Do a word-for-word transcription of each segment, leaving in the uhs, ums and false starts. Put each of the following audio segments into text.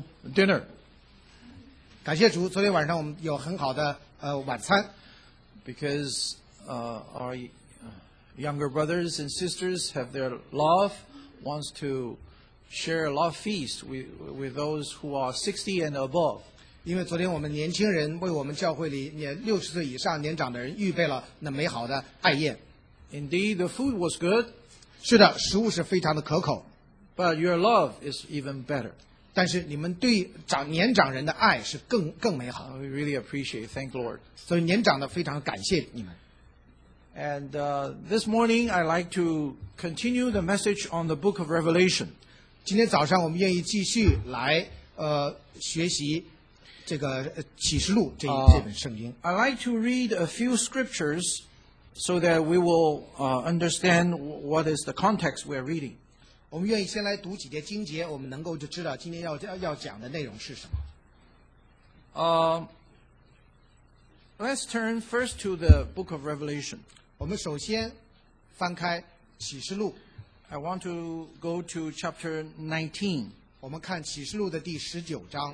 wonderful dinner. 感谢主，昨天晚上我们有很好的呃晚餐。 Because uh, our uh, younger brothers and sisters have their love, wants to share a love feast with, with those who are sixty and above. 因为昨天我们年轻人为我们教会里年六十岁以上年长的人预备了那美好的爱宴。 Indeed, the food was good. 是的，食物是非常的可口。 But your love is even better. 但是你们对长年长人的爱是更更美好。 We really appreciate. Thank Lord. 所以年长的非常感谢你们。 And uh, this morning, I like to continue the message on the book of Revelation. 今天早上我们愿意继续来呃学习这个启示录这一、uh, 这本圣经。 I like to read a few scriptures so that we will uh, understand what is the context we are reading. 我们愿意先来读几节经节，我们能够就知道今天要要要讲的内容是什么。 Uh, let's turn first to the book of Revelation. 我们首先翻开启示录。 I want to go to chapter nineteen. 我们看启示录的第十九章。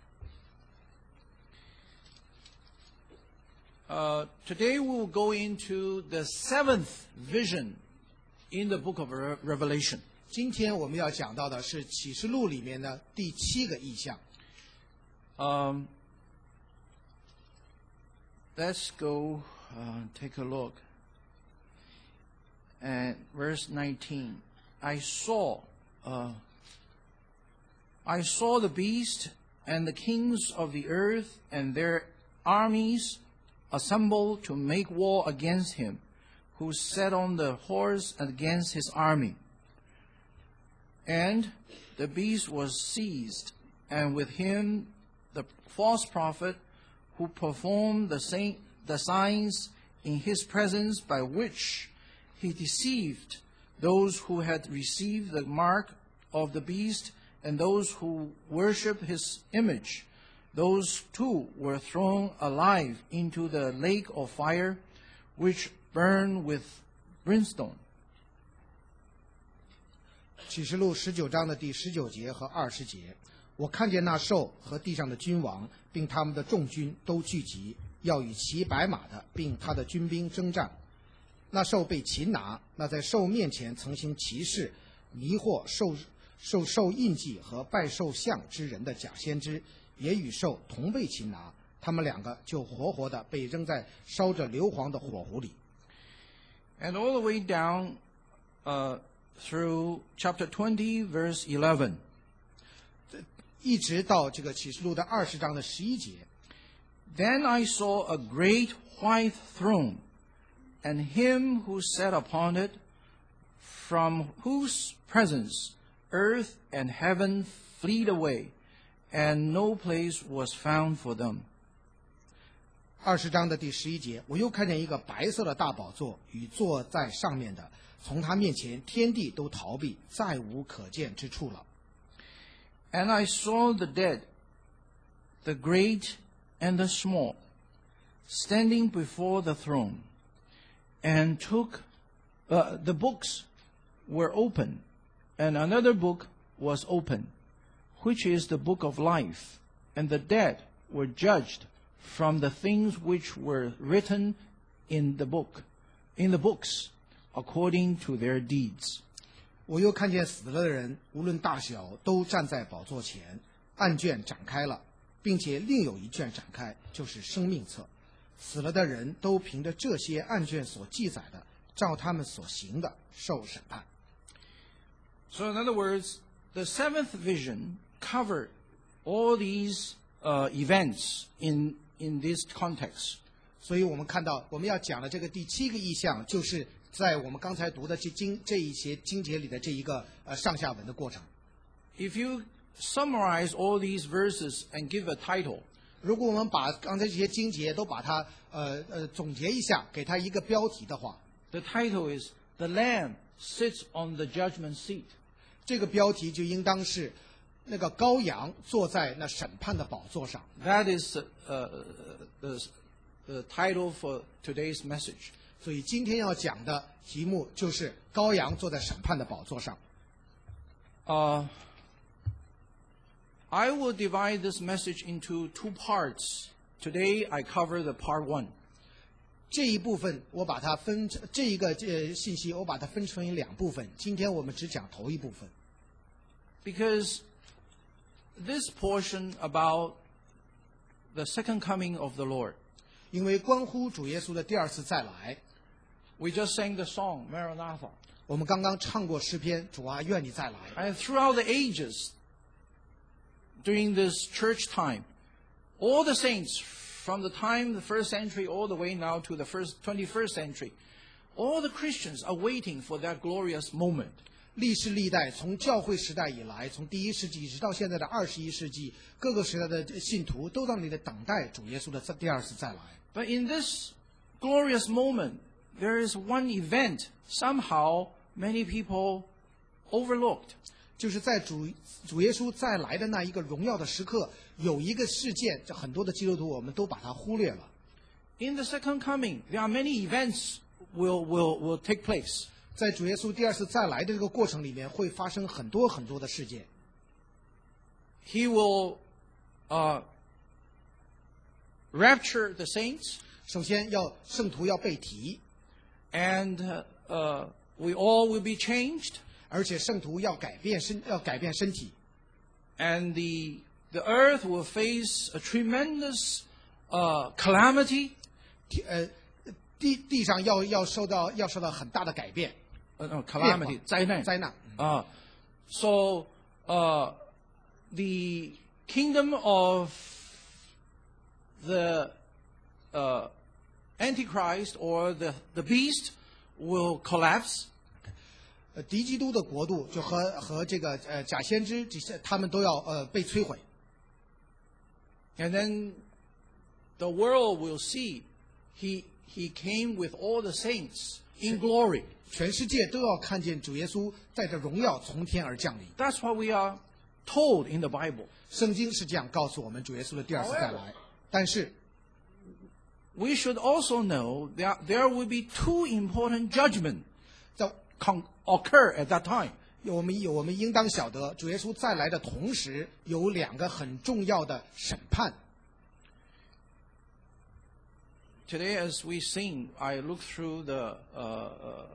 Uh, today we will go into the seventh vision in the book of Revelation. 今天我们要讲到的是启示录里面的第七个意象。 Um, let's go uh, take a look. And verse nineteen. I saw, uh, I saw the beast and the kings of the earth and their armies assembled to make war against him, who sat on the horse against his army. And the beast was seized, and with him the false prophet who performed the, same, the signs in his presence by which he deceived those who had received the mark of the beast and those who worship his image. Those two were thrown alive into the lake of fire, which burned with brimstone. 启示录十九章的第十九节和二十节，我看见那兽和地上的君王，并他们的众军都聚集，要与骑白马的，并他的军兵征战。那兽被擒拿，那在兽面前曾行奇事，迷惑受受受印记和拜兽像之人的假先知，也与兽同被擒拿，他们两个就活活的被扔在烧着硫磺的火湖里。 And all the way down, uh, through chapter twenty, verse eleven. 一直到这个启示录的二十章的十一节。 Then I saw a great white throne, and him who sat upon it, from whose presence earth and heaven fled away, and no place was found for them. 二十章的第十一节，我又看见一个白色的大宝座，与坐在上面的，从他面前天地都逃避，再无可见之处了。 And I saw the dead, the great and the small, standing before the throne, and took uh, the books were open, and another book was open, which is the book of life, and the dead were judged from the things which were written in the book, in the books, according to their deeds. 我又看见死了的人，无论大小，都站在宝座前，案卷展开了，并且另有一卷展开，就是生命册。死了的人都凭着这些案卷所记载的，照他们所行的受审判。 So in other words, the seventh vision covered all these uh, events in in this context. 所以我们看到，我们要讲的这个第七个意象，就是在我们刚才读的这经这一些经节里的这一个呃上下文的过程。 If you summarize all these verses and give a title, 如果我们把刚才这些经节都把它呃呃总结一下，给它一个标题的话， the title is "The Lamb Sits on the Judgment Seat." 这个标题就应当是那个羔羊坐在那审判的宝座上。 That is uh, the, the title for today's message. 所以今天要讲的题目就是羔羊坐在审判的宝座上。 Uh, I will divide this message into two parts. Today I cover the part one. 这一部分我把它分成这一个呃信息，我把它分成为两部分。今天我们只讲头一部分， Because this portion about the second coming of the Lord, 因为关乎主耶稣的第二次再来。 we just sang the song, Maranatha. 我们刚刚唱过诗篇，主啊，愿你再来。 And throughout the ages, during this church time, all the saints, from the time the first century all the way now to the first twenty-first century, all the Christians are waiting for that glorious moment. 历世历代，从教会时代以来，从第一世纪直到现在的二十一世纪，各个时代的信徒都在那里等待主耶稣的第二次再来。 But in this glorious moment, there is one event somehow many people overlooked. 就是在主主耶稣再来的那一个荣耀的时刻，有一个事件，这很多的基督徒我们都把它忽略了。 In the second coming, there are many events will will will take place. 在主耶稣第二次再来的这个过程里面，会发生很多很多的事件。 He will uh, rapture the saints, 首先要圣徒要被提， and uh, uh, we all will be changed, 而且圣徒要改变身要改变身体， and the the earth will face a tremendous uh, calamity. 地呃地地上要要受到要受到很大的改变。 Uh, no, calamity, 灾难。 灾难。 Uh, so uh, the kingdom of the uh, Antichrist or the, the beast will collapse. 呃，敌基督的国度就和和这个呃假先知这些，他们都要呃被摧毁。 And then the world will see he, he came with all the saints in glory. 全世界都要看见主耶稣带着荣耀从天而降临。 That's what we are told in the Bible. 圣经是这样告诉我们主耶稣的第二次再来。但是 We should also know that there will be two important judgments 在 con- occur at that time. 我们我们应当晓得，主耶稣再来的同时，有两个很重要的审判。 Today, as we sing, I look through the uh, uh,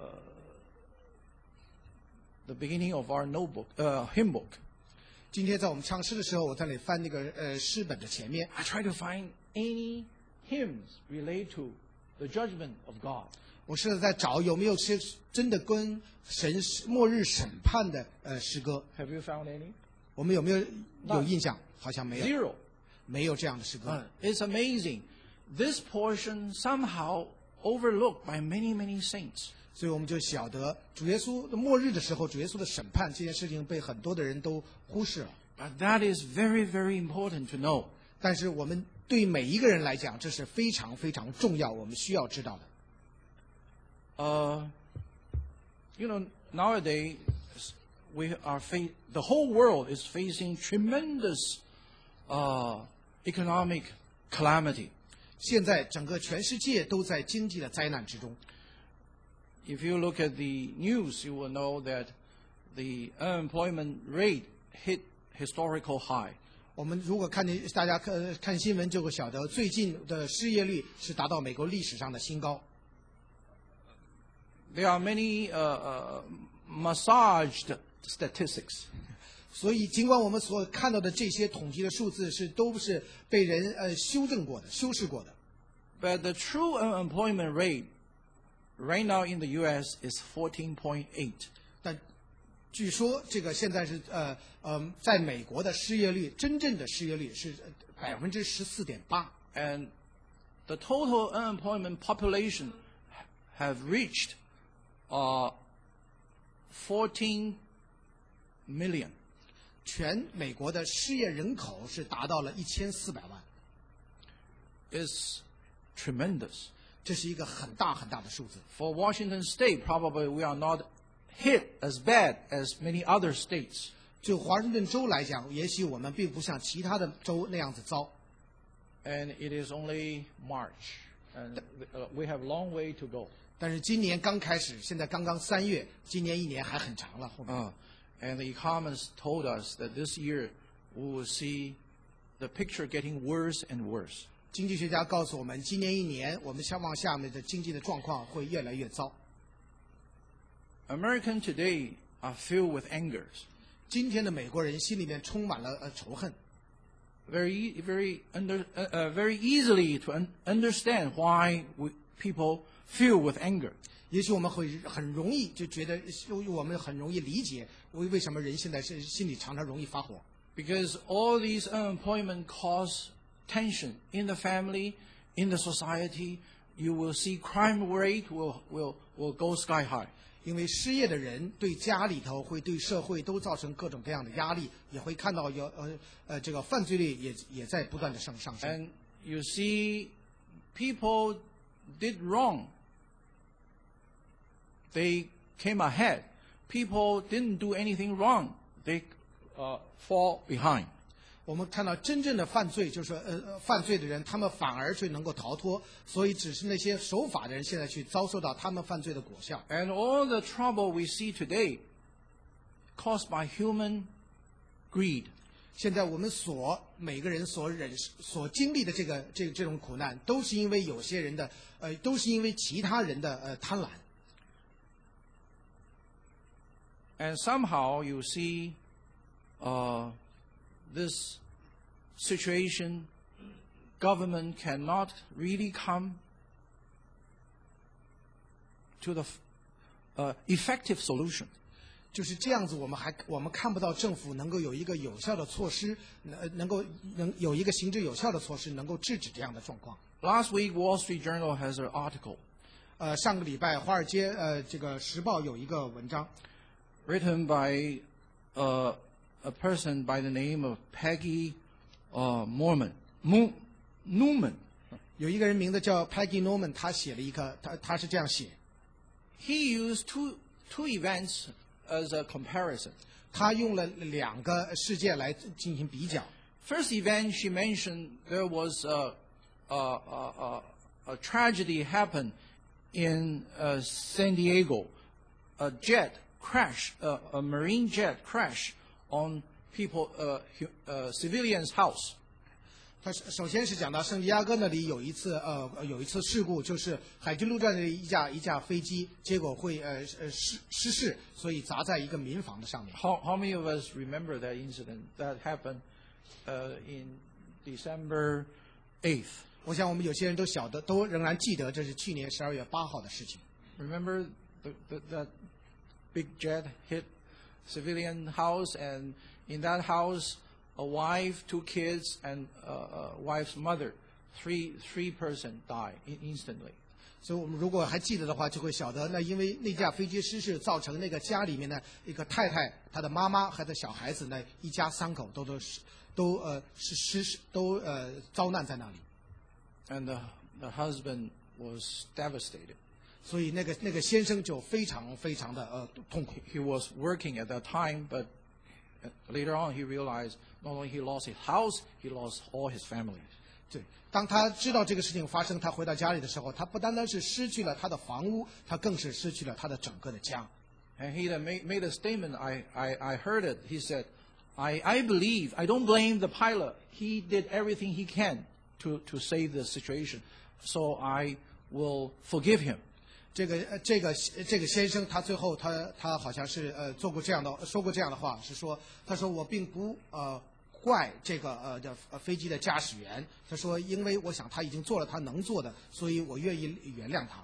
the beginning of our notebook, uh, hymn book. 今天在我们唱诗的时候，我在那里翻那个呃诗本的前面， I try to find any hymns relate to the judgment of God. 我试着在找有没有些真的跟神末日审判的呃诗歌。 Have you found any? 我们有没有有印象？好像没有， Zero. 没有这样的诗歌。 Uh, it's amazing. This portion somehow overlooked by many, many saints. 所以我们就晓得，主耶稣的末日的时候，主耶稣的审判这件事情被很多的人都忽视了。 But that is very, very important to know. 但是我们对每一个人来讲，这是非常非常重要，我们需要知道的。 Uh, you know, nowadays we are fa- the whole world is facing tremendous uh, economic calamity. 现在整个全世界都在经济的灾难之中。 If you look at the news, you will know that the unemployment rate hit historical high. 我们如果看见大家看看新闻，就会晓得最近的失业率是达到美国历史上的新高。 There are many uh, uh, massaged statistics. 所以，尽管我们所看到的这些统计的数字是都是被人呃修正过的、修饰过的， But the true unemployment rate right now in the U S is fourteen point eight. 但据说这个现在是呃呃，在美国的失业率，真正的失业率是百分之十四点八， And the total unemployment population have reached uh, fourteen million. 全美国的失业人口是达到了一千四百万， It's tremendous. 这是一个很大很大的数字。 For Washington State, probably we are not hit as bad as many other states. 就华盛顿州来讲，也许我们并不像其他的州那样子糟。 And it is only March. And uh, we have a long way to go. 但是今年刚开始，现在刚刚三月，今年一年还很长了。后面 Uh, and the economists told us that this year we will see the picture getting worse and worse. 经济学家告诉我们，今年一年我们向往下面的经济的状况会越来越糟。 Americans today are filled with anger. 今天的美国人心里面充满了呃仇恨。 Very, very, under, uh, uh, very easily to un understand why we, people feel with anger. 也许我们会很容易就觉得，我们很容易理解为为什么人现在是心里常常容易发火。 Because all these unemployment cause tension in the family, in the society. You will see crime rate will will will go sky high. 因为失业的人对家里头会对社会都造成各种各样的压力，也会看到有呃呃这个犯罪率也也在不断的上上升。 And you see, people did wrong. They came ahead. People didn't do anything wrong. They uh, fall behind. 我们看到真正的犯罪，就是呃犯罪的人，他们反而却能够逃脱，所以只是那些守法的人现在去遭受到他们犯罪的果效。 And all the trouble we see today, caused by human greed. 现在我们所每个人所忍所经历的这个这这种苦难，都是因为有些人的呃，都是因为其他人的呃贪婪。 And somehow you see, uh, this situation, government cannot really come to the uh, effective solution. 就是这样子，我们还我们看不到政府能够有一个有效的措施，能能够能有一个行之有效的措施，能够制止这样的状况。 Last week, Wall Street Journal has an article. 呃，上个礼拜，华尔街呃这个时报有一个文章 ，written by uh, a person by the name of Peggy uh, Mormon, Mo Newman. 有一个人名字叫 Peggy Norman， 他写了一个，他他是这样写。 He used two two events as a comparison. 他用了两个事件来进行比较。 First event, she mentioned there was a a a, a, a tragedy happened in uh, San Diego. A jet crash, uh, a marine jet crash on people, uh, uh, civilians' house. 他首先是讲到圣地亚哥那里有一次呃有一次事故，就是海军陆战队一架一架飞机，结果会呃呃失失事，所以砸在一个民房的上面。 How how many of us remember that incident that happened uh, in December eighth? 我想我们有些人都晓得，都仍然记得这是去年十二月八号的事情。 Remember the, the, that big jet hit civilian house, and in that house, a wife, two kids, and uh, a wife's mother, three three person died instantly. 所以我们如果还记得的话，就会晓得，那因为那架飞机失事，造成那个家里面的一个太太、她的妈妈和她小孩子呢，一家三口都都是都呃是失事，都呃遭难在那里。 And the the husband was devastated. 所以那个那个先生就非常非常的呃痛苦。 He was working at that time, but later on he realized not only he lost his house, he lost all his family. 对，当他知道这个事情发生，他回到家里的时候，他不单单是失去了他的房屋，他更是失去了他的整个的家。 And he then made, made a statement. I, I, I heard it. He said, I, I believe, I don't blame the pilot. He did everything he can to, to save the situation. So I will forgive him. 这个呃这个这个先生，他最后他他好像是呃做过这样的说过这样的话，是说他说我并不呃怪这个呃的呃飞机的驾驶员，他说因为我想他已经做了他能做的，所以我愿意原谅他。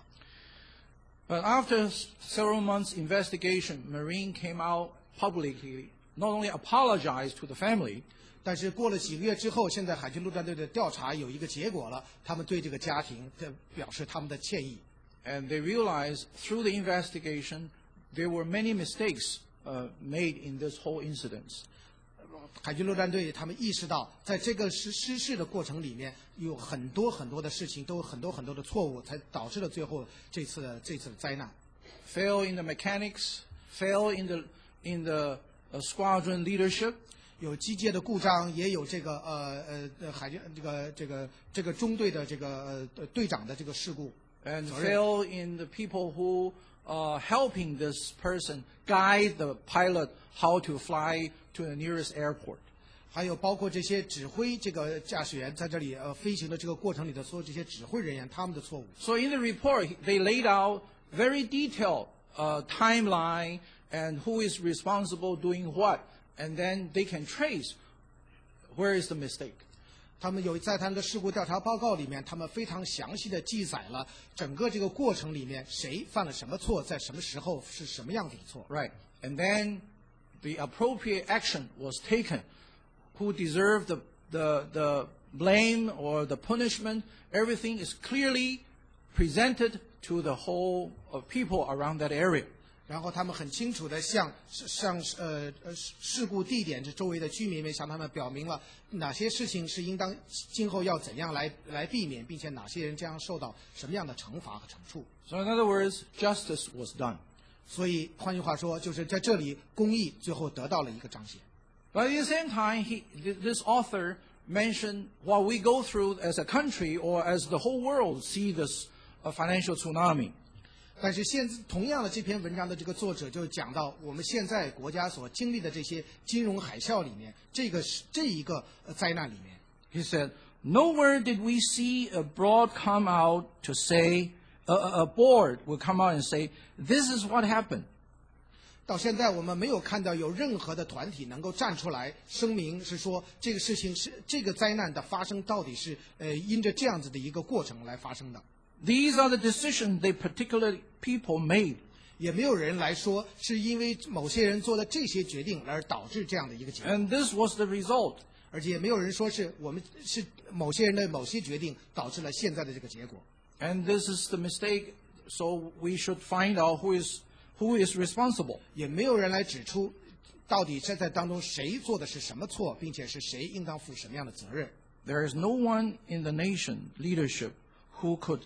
But after several months investigation, Marine came out publicly, not only apologized to the family. 但是过了几个月之后，现在海军陆战队的调查有一个结果了，他们对这个家庭表示他们的歉意。 And they realized through the investigation there were many mistakes uh, made in this whole incident. 海军陆战队他们意识到，在这个失失事的过程里面，有很多很多的事情，都有很多很多的错误，才导致了最后这次的这次的灾难。 Fail in the mechanics, fail in the in the uh, squadron leadership. 有机械的故障，也有这个呃呃海军这个这个这个中队的这个呃队长的这个事故。 And fail in the people who are helping this person guide the pilot how to fly to the nearest airport. 还有包括这些指挥这个驾驶员在这里呃飞行的这个过程里的所有这些指挥人员他们的错误。 So in the report, they laid out very detailed uh, timeline and who is responsible doing what, and then they can trace where is the mistake. 他们有在他们的事故调查报告里面，他们非常详细的记载了整个这个过程里面谁犯了什么错，在什么时候是什么样子的错。 Right. And then the appropriate action was taken. Who deserved the, the, the blame or the punishment, everything is clearly presented to the whole of people around that area. 然后他们很清楚地向向呃呃事故地点这周围的居民们向他们表明了哪些事情是应当今后要怎样来来避免，并且哪些人将受到什么样的惩罚和惩处。 So in other words, justice was done. 所以换句话说，就是在这里公义最后得到了一个彰显。 But at the same time, he, this author mentioned what we go through as a country or as the whole world see this uh, financial tsunami. 但是现同样的这篇文章的这个作者就讲到我们现在国家所经历的这些金融海啸里面，这个是这一个灾难里面。 He said, "Nowhere did we see a board come out to say a, a board will come out and say this is what happened." 到现在我们没有看到有任何的团体能够站出来声明，是说这个事情是这个灾难的发生到底是呃因着这样子的一个过程来发生的。 These are the decisions they particular people made. 也没有人来说是因为某些人做的这些决定而导致这样的一个结果。 And this was the result. 而且也没有人说是我们是某些人的某些决定导致了现在的这个结果。 And this is the mistake, so we should find out who is who is responsible. 也没有人来指出到底在在当中谁做的是什么错，并且是谁应当负什么样的责任。 There is no one in the nation leadership who could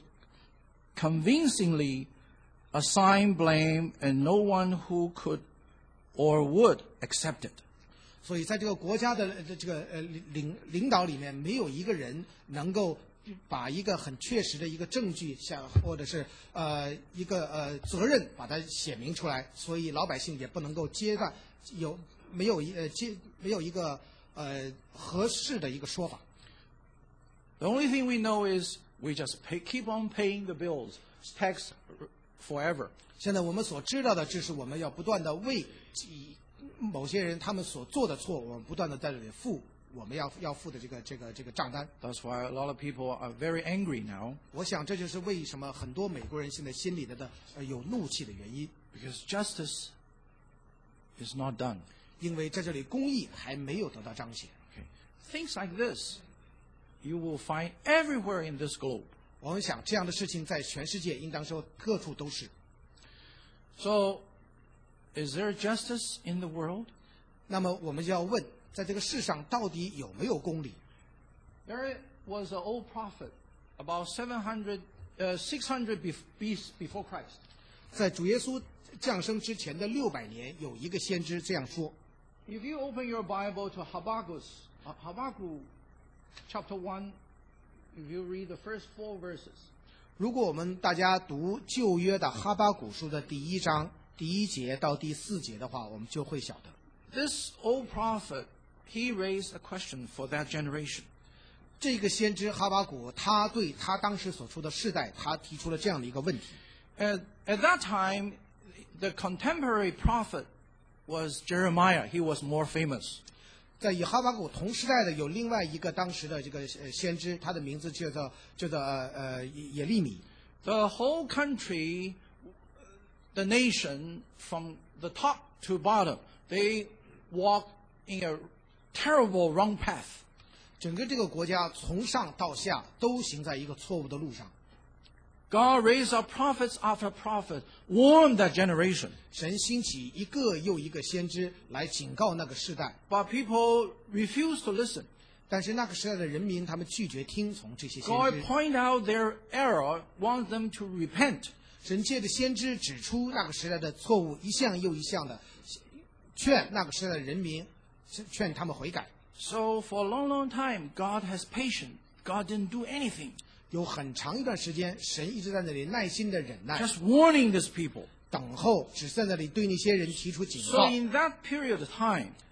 convincingly assign blame, and no one who could or would accept it. 所以在这个国家的这个呃领领导里面，没有一个人能够把一个很确实的一个证据，像或者是呃一个呃责任把它写明出来，所以老百姓也不能够接纳有没有一呃接没有一个呃合适的一个说法。 The only thing we know is we just pay, keep on paying the bills, tax forever. 现在我们所知道的，就是我们要不断的为某些人他们所做的错，我们不断的在这里付我们要要付的这个这个这个账单。 That's why a lot of people are very angry now. 我想这就是为什么很多美国人现在心里的的呃有怒气的原因。 Because justice is not done. 因为在这里公义还没有得到彰显。 Okay. Things like this, you will find everywhere in this globe. 我们想这样的事情在全世界应当说各处都是。 So, is there justice in the world? 那么我们就要问，在这个世上到底有没有公理？ There was an old prophet about seven hundred, uh, six hundred before Christ. 在主耶稣降生之前的六百年，有一个先知这样说。 If you open your Bible to Habakkuk, Habakkuk chapter one, if you read the first four verses. 如果我们大家读旧约的哈巴谷书的第一章第一节到第四节的话，我们就会晓得。 This old prophet, he raised a question for that generation. 这个先知哈巴谷，他对他当时所处的世代，他提出了这样的一个问题。 At, at that time, the contemporary prophet was Jeremiah. He was more famous. 在与哈巴谷同时代的有另外一个当时的这个呃先知，他的名字叫做叫做呃呃耶利米。 The whole country, the nation, from the top to bottom, they walk in a terrible wrong path. 整个这个国家从上到下都行在一个错误的路上。 God raised up prophets after prophet, warned that generation. 神兴起一个又一个先知来警告那个世代， But people refused to listen. 但是那个时代的人民他们拒绝听从这些先 God 知。 pointed out their error, wants them to repent. 神借着先知指出那个时代的错误，一项又一项的劝那个时代的人民，劝他们悔改。 So for a long, long time, God has patience. God didn't do anything. 有很长一段时间，神一直在那里耐心的忍耐， Just warning these people. 等候，只是在那里对那些人提出警 So 告。 in that period of time,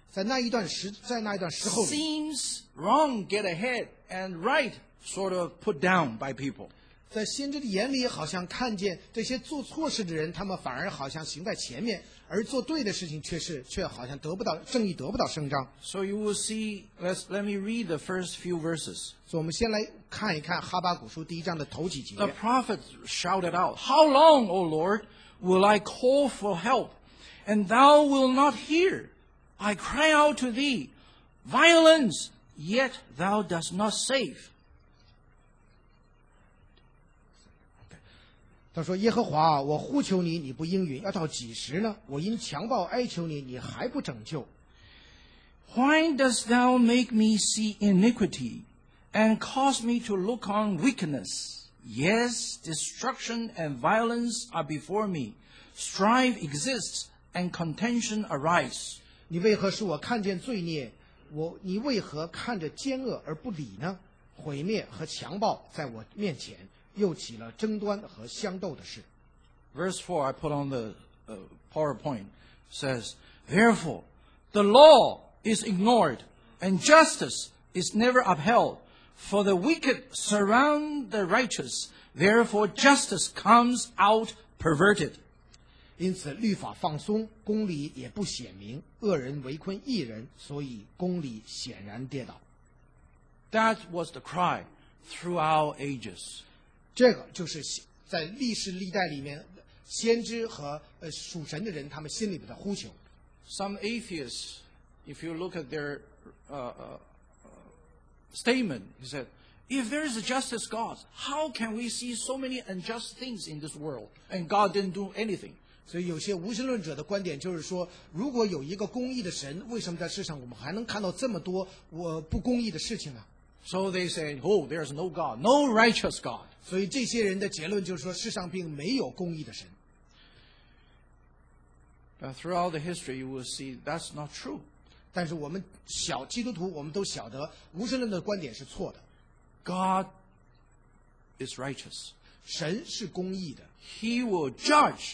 在那一段时，在那一段时候里， seems wrong get ahead and right sort of put down by people. 在先知的眼里，好像看见这些做错事的人，他们反而好像行在前面，而做对的事情却是却好像得不到正义，得不到伸张。 So you will see, let's, let me read the first few verses. 所以我们先来看一看哈巴谷书第一章的头几节。 The prophet shouted out, How long, O Lord, will I call for help, and thou wilt not hear? I cry out to thee, violence, yet thou dost not save. 他说：“耶和华啊，我呼求你，你不应允，要到几时呢？我因强暴哀求你，你还不拯救。 Why dost thou make me see iniquity, and cause me to look on wickedness? Yes, destruction and violence are before me. Strife exists, and contention arise. 你为何使我看见罪孽？我你为何看着奸恶而不理呢？毁灭和强暴在我面前，又起了争端和相斗的事。” Verse four, I put on the uh, PowerPoint, says, Therefore, the law is ignored, and justice is never upheld. For the wicked surround the righteous, therefore justice comes out perverted. 因此，律法放松，公理也不显明，恶人围困义人，所以公理显然跌倒。 That was the cry throughout ages. 这个就是在历史历代里面，先知和呃属神的人他们心里边的呼求。 Some atheists, if you look at their uh, uh, statement, he said, if there is a justice God, how can we see so many unjust things in this world? And God didn't do anything. 所以有些无神论者的观点就是说，如果有一个公义的神，为什么在世上我们还能看到这么多我不公义的事情呢？ So they say, oh, there's no God, no righteous God. 所以这些人的结论就是说，世上并没有公义的神。 But throughout the history, you will see that's not true. 但是我们小基督徒，我们都晓得无神论的观点是错的。 God is righteous. 神是公义的， He will judge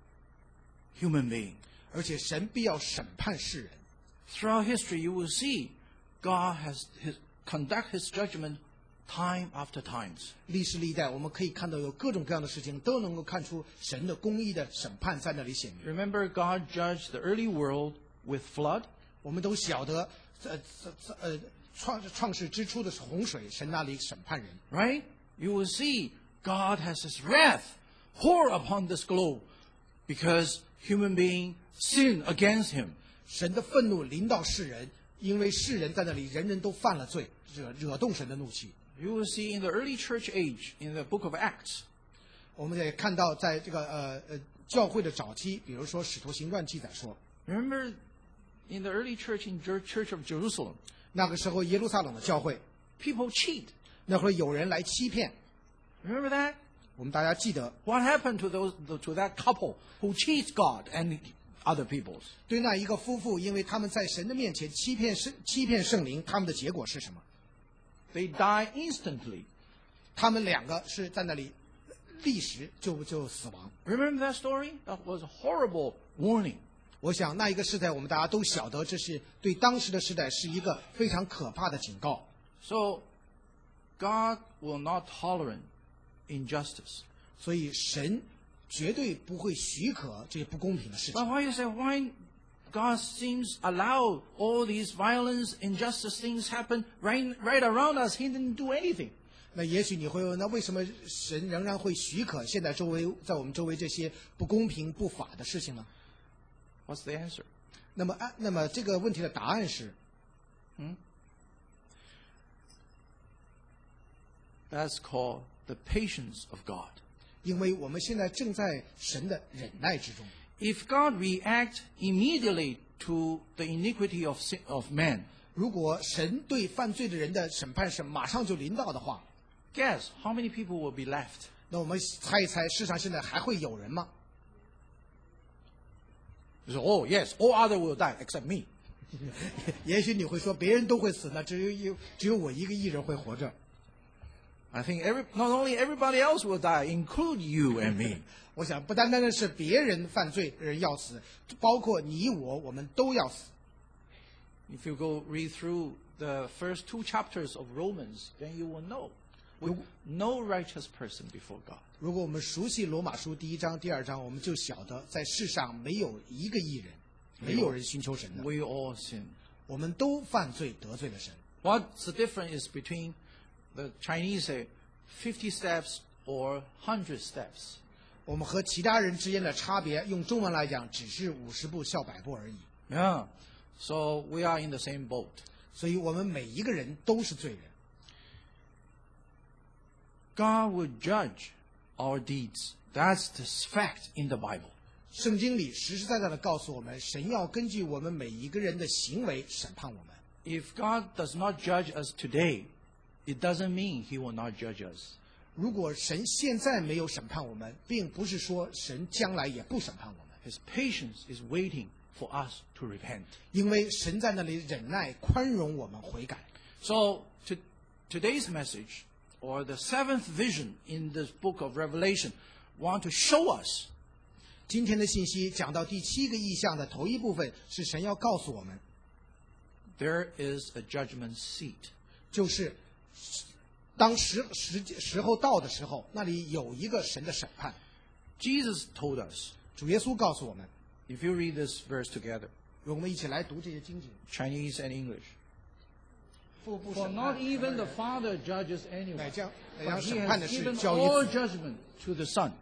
human being. 而且神必要审判世人。 Throughout history, you will see God has his, conduct His judgment time after times. 历史历代，我们可以看到有各种各样的事情，都能够看出神的公义的审判在那里显明。 Remember, God judged the early world with flood. 我们都晓得，呃呃呃，创创世之初的洪水，神那里审判人。 Right? You will see God has His wrath pour upon this globe because human being sin against Him. 神的愤怒临到世人，因为世人在那里，人人都犯了罪，惹惹动神的怒气。 You will see in the early church age, in the book of Acts, 我们也看到，在这个呃呃教会的早期，比如说《使徒行传》记载说， remember in the early church in Jer- Church of Jerusalem, 那个时候耶路撒冷的教会， people cheat. 那会儿有人来欺骗， Remember that? 我们大家记得， What happened to those to that couple who cheats God and other peoples? 对那一个夫妇，因为他们在神的面前欺骗圣欺骗圣灵，他们的结果是什么？ They die instantly. 他们两个是在那里立时就就死亡。 Remember that story? That was a horrible warning. 我想那一个时代，我们大家都晓得，这是对当时的时代是一个非常可怕的警告。 So God will not tolerate injustice. 所以神绝对不会许可这些不公平的事情。 But why you say why God seems allow all these violence, injustice things happen right right around us? He didn't do anything. 那也许你会问，那为什么神仍然会许可现在周围在我们周围这些不公平不法的事情呢？ What's the answer? 那么，按那么这个问题的答案是， That's called the patience of God. 因为我们现在正在神的忍耐之中。 If God react immediately to the iniquity of sin, of man, 如果神对犯罪的人的审判是马上就临到的话， guess how many people will be left? 那我们猜一猜，世上现在还会有人吗？ You say, oh yes, all other will die except me. 也许你会说，别人都会死，那只有一只有我一个艺人会活着。 I think every, not only everybody else will die, include you and me. 我想，不单单的是别人犯罪人要死，包括你我，我们都要死。 If you go read through the first two chapters of Romans, then you will know. With no righteous person before God. 如果我们熟悉罗马书第一章、第二章，我们就晓得在世上没有一个义人，没有人寻求神的。 We all sin. 我们都犯罪得罪了神。 What's the difference is between the Chinese say fifty steps or one hundred steps? 我们和其他人之间的差别，用中文来讲，只是五十步笑百步而已。 Yeah. So we are in the same boat. 所以我们每一个人都是罪人。 God will judge our deeds. That's the fact in the Bible. 圣经里实实在在的告诉我们，神要根据我们每一个人的行为审判我们。 If God does not judge us today, it doesn't mean He will not judge us. 如果神现在没有审判我们，并不是说神将来也不审判我们， His patience is waiting for us to repent. 因为神在那里忍耐、宽容我们悔改。 So to, today's message, or the seventh vision in this book of Revelation, want to show us 今天的信息讲到第七个意象的头一部分，是神要告诉我们， there is a judgment seat. 就是当时时时候到的时候，那里有一个神的审判。 Jesus told us, 主耶稣告诉我们， if you read this verse together, 我们一起来读这些经节。 Chinese and English. 父不 For 审 not 判， even the Father judges 乃 anyone, 将乃 but 将 He 审判的 has 事 given 交 all 于子。 judgment to the Son.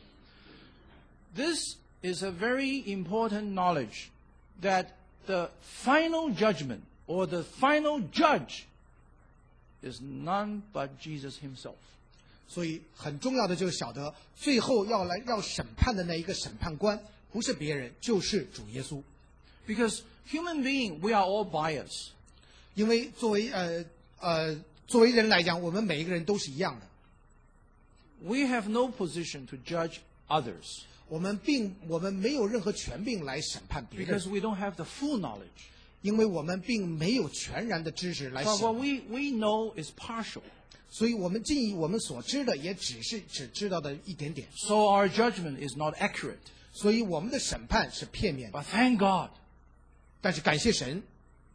This is a very important knowledge that the final judgment or the final judge is none but Jesus Himself. 所以很重要的就是晓得，最后要来要审判的那一个审判官，不是别人，就是主耶稣。 Because human being, we are all biased. 因为作为呃呃作为人来讲，我们每一个人都是一样的。 We have no position to judge others 我们并我们没有任何权柄来审判别人， because we don't have the full knowledge. 因为我们并没有全然的知识来 But 审 what 判， we, we know is partial. 所以我们尽以我们所知的，也只是只知道的一点点， So our judgment is not accurate. 所以我们的审判是片面的。 But thank God, 但是感谢神，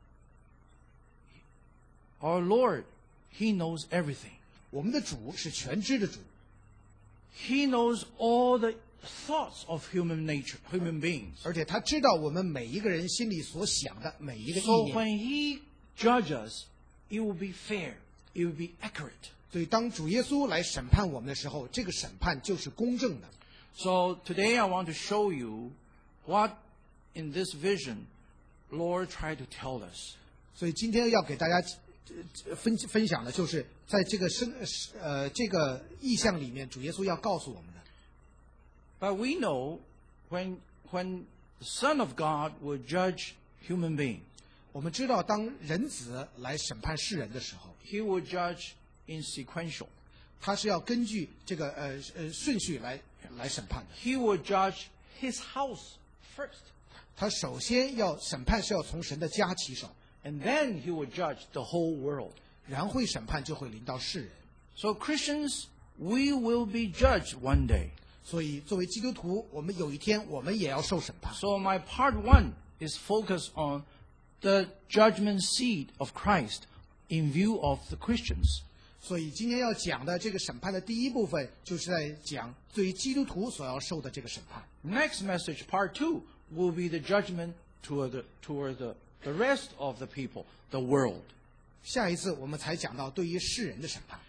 our Lord, He knows everything. 我们的主是全知的主， He knows all the thoughts of human nature, human beings. 而且他知道我们每一个人心里所想的每一个意 So 念。 when He judges, it will be fair. It will be accurate. 所以当主耶稣来审判我们的时候，这个审判就是公正的。 So today I want to show you what in this vision Lord tried to tell us. 所以今天要给大家呃分分享的就是在这个生呃这个意象里面，主耶稣要告诉我们的。 But we know when when the Son of God will judge human being, 我们知道，当人子来审判世人的时候， He will judge in sequential. 他是要根据这个呃呃顺序来来审判的。 He will judge His house first, 他首先要审判是要从神的家起手， and then He will judge the whole world. 然后审判就会临到世人。 So Christians, we will be judged one day. 所以作为基督徒，我们有一天我们也要受审判。 So my part one is focused on the judgment seat of Christ in view of the Christians. 所以今天要讲的这个审判的第一部分，就是在讲对于基督徒所要受的这个审判。 Next message, part two, will be the judgment toward the, toward the, the rest of the people, the world. 下一次我们才讲到对于世人的审判。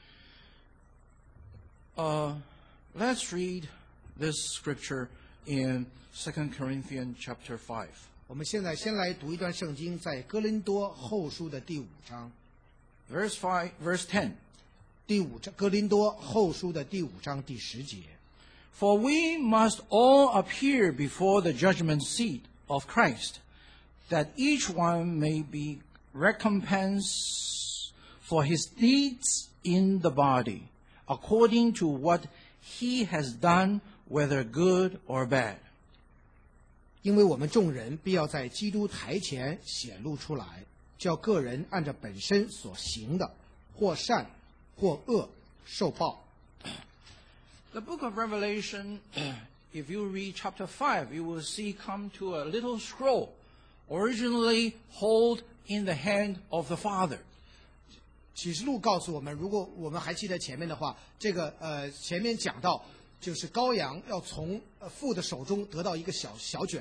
Uh, let's read this scripture in Second Corinthians chapter five. 我们现在先来读一段圣经，在哥林多后书的第五章， Verse five, verse ten. 第五章哥林多后书的第五章第十节。 For we must all appear before the judgment seat of Christ, that each one may be recompensed for his deeds in the body, according to what he has done, whether good or bad. 因为我们众人必要在基督台前显露出来，叫个人按照本身所行的，或善或恶受报。 The book of Revelation, if you read chapter five, you will see come to a little scroll originally hold in the hand of the Father. 启示录告诉我们，如果我们还记得前面的话，这个呃前面讲到，就是羔羊要从呃父的手中得到一个小小卷。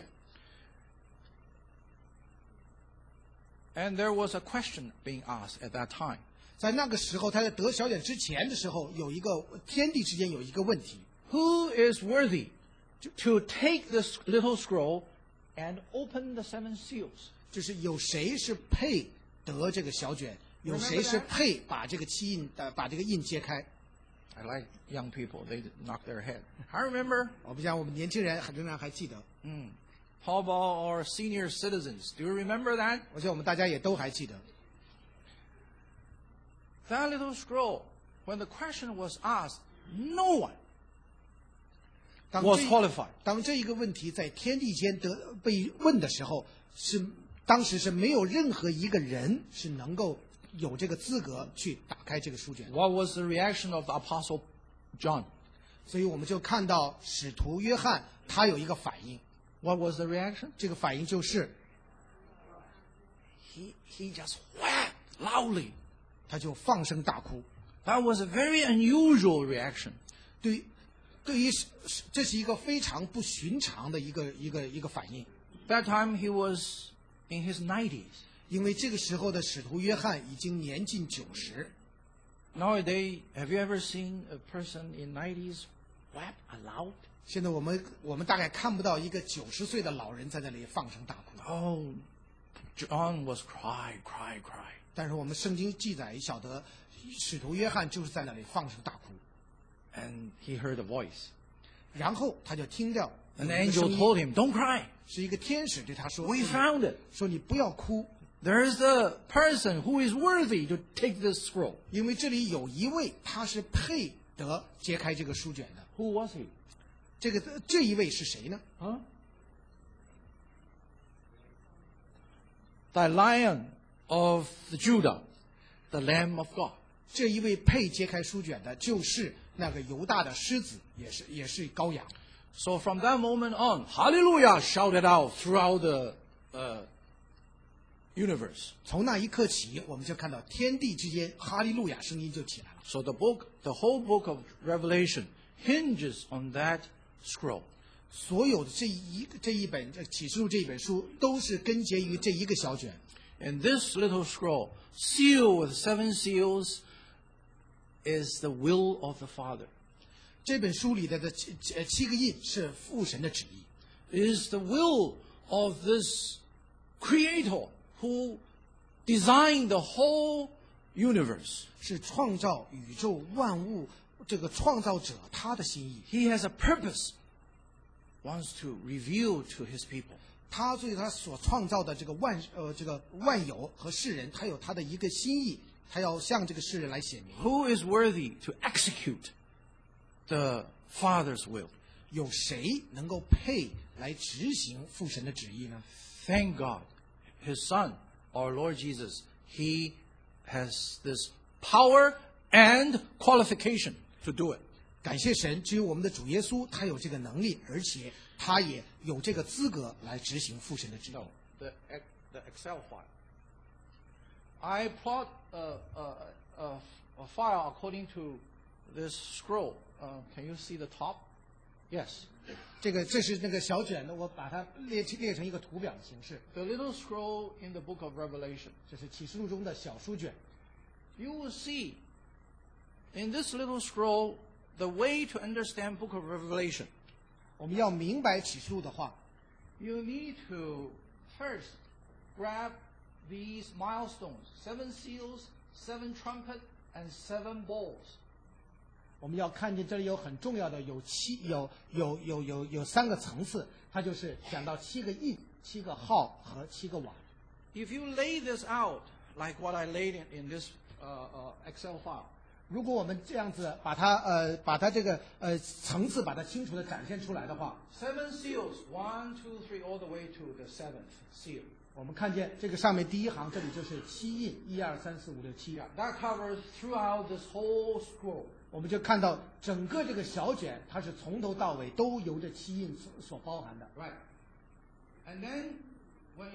And there was a question being asked at that time. 在那个时候，他在得小卷之前的时候，有一个天地之间有一个问题。 Who is worthy to take this little scroll and open the seven seals? 就是有谁是配得这个小卷？有谁是配把这个七印呃把这个印揭开？ I like young people. They knock their head. I remember. 我不讲我们年轻人仍然还记得。 Mm. How about our senior citizens? Do you remember that? 我想我们大家也都还记得。 That little scroll, when the question was asked, no one 当 was 这 qualified. 当这一个问题在天地间得被问的时候，是当时是没有任何一个人是能够有这个资格去打开这个书卷。 What was the reaction of the Apostle John? 所以我们就看到使徒约翰他有一个反应， What was the reaction? 这个反应就是 He, he just wept loudly. 他就放声大哭。 That was a very unusual reaction. 对，对于这是一个非常不寻常的一个一个一个反应， That time he was in his nineties. 因为这个时候的使徒约翰已经年近九十。 Nowadays, have you ever seen a person in nineties wept aloud? 现在我们我们大概看不到一个九十岁的老人在那里放声大哭。 Oh, John was cry, cry, cry. 但是我们圣经记载晓得，使徒约翰就是在那里放声大哭， And he heard a voice. 然后他就听到 An 有一个声 angel 音 told him, don't cry. 是一个天使对他说 We found it. 说你不要哭， There's the person who is worthy to take this scroll. 因为这里有一位他是配得揭开这个书卷的。 Who was he? 这个这一位是谁呢？ Huh? The Lion of Judah, the Lamb of God. 这一位配揭开书卷的，就是那个犹大的狮子，也是也是羔羊。 So from that moment on, Hallelujah shouted out throughout the uh, universe. 从那一刻起，我们就看到天地之间哈利路亚声音就起来了。 So the book, the whole book of Revelation hinges on that scroll. 所有的这一这一本这启示录这一本书，都是根结于这一个小卷。 And this little scroll, sealed with seven seals, is the will of the Father. 这本书里的的七七七个印是父神的旨意， It is the will of this Creator who designed the whole universe. 是创造宇宙万物这个创造者他的心意。 He has a purpose, wants to reveal to His people. 他对他所创造的这个万呃这个万有和世人，他有他的一个心意，他要向这个世人来显明。 Who is worthy to execute the Father's will? 有谁能够配来执行父神的旨意呢？ Thank God, His Son, our Lord Jesus, He has this power and qualification to do it. 感谢神，只有我们的主耶稣，他有这个能力，而且他也有这个资格来执行父神的旨意。 No, the, the Excel file. I plot a, a, a, a file according to this scroll. Uh, can you see the top? Yes. 这个这是那个小卷的，我把它列列成一个图表的形式。 The little scroll in the book of Revelation. 这是启示录中的小书卷。 You will see in this little scroll the way to understand book of Revelation. 我们要明白启示录的话， You need to first grab these milestones, seven seals, seven trumpets, and seven bowls. 我们要看见这里有很重要的有七有有有有有三个层次，它就是讲到七个印、七个号和七个碗。 If you lay this out like what I laid in, in this uh, uh, Excel file, 如果我们这样子把它呃把它这个呃层次把它清楚的展现出来的话， seven seals, one, two, three, all the way to the seventh seal. 我们看见这个上面第一行这里就是七印，一二三四五六七 Yeah, that covers throughout this whole scroll. 我们就看到整个这个小卷，它是从头到尾都由这七印所所包含的。 Right. And then when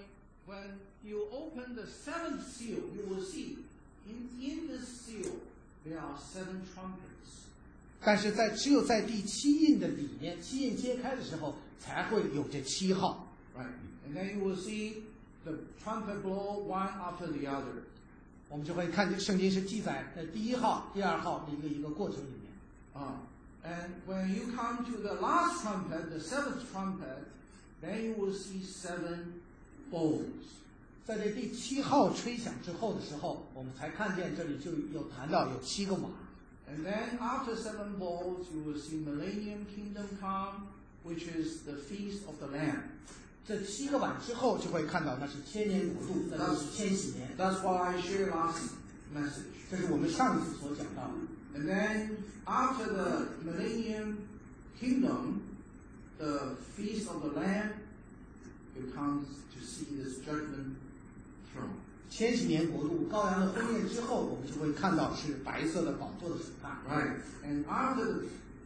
when you open the seventh seal, you will see in, in this seal there are seven trumpets. 但是在只有在第七印的里面，七印揭开的时候，才会有这七号。 Right. And then you will see the trumpet blow one after the other. 我们就会看见圣经是记载在第一号、第二号的一个一个过程里面。 Uh, and when you come to the last trumpet, the seventh trumpet, then you will see seven bowls. 在这第七号吹响之后的时候，我们才看见这里就有谈到有七个碗。 And then after seven bowls, you will see Millennium Kingdom come, which is the feast of the Lamb. 这七个碗之后，就会看到那是千年国度，那就是千禧年。 That's what I shared last message. 这是我们上一次所讲到的。 And then after the Millennium Kingdom, the feast of the Lamb, you come to see this judgment throne. 千禧年国度羔羊的婚宴之后，我们就会看到是白色的宝座的审判。 Right. And after the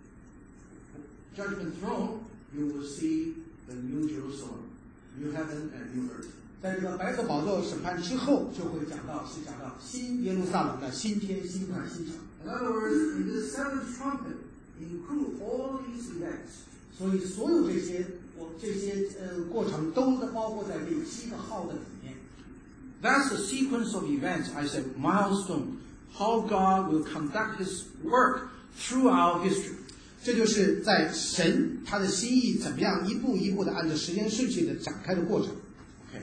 judgment throne, you will see the New Jerusalem, New heaven and New earth. 在这个白色宝座审判之后，就会讲到是讲到新耶路撒冷的新天、新海、新城。 In other words, in this seventh trumpet, include all these events. 所以所有这些我这些呃过程都包括在这七个号的里面。 That's the sequence of events. I said milestone. How God will conduct His work throughout history. 这就是在神他的心意怎么样一步一步的按照时间顺序的展开的过程。 Okay.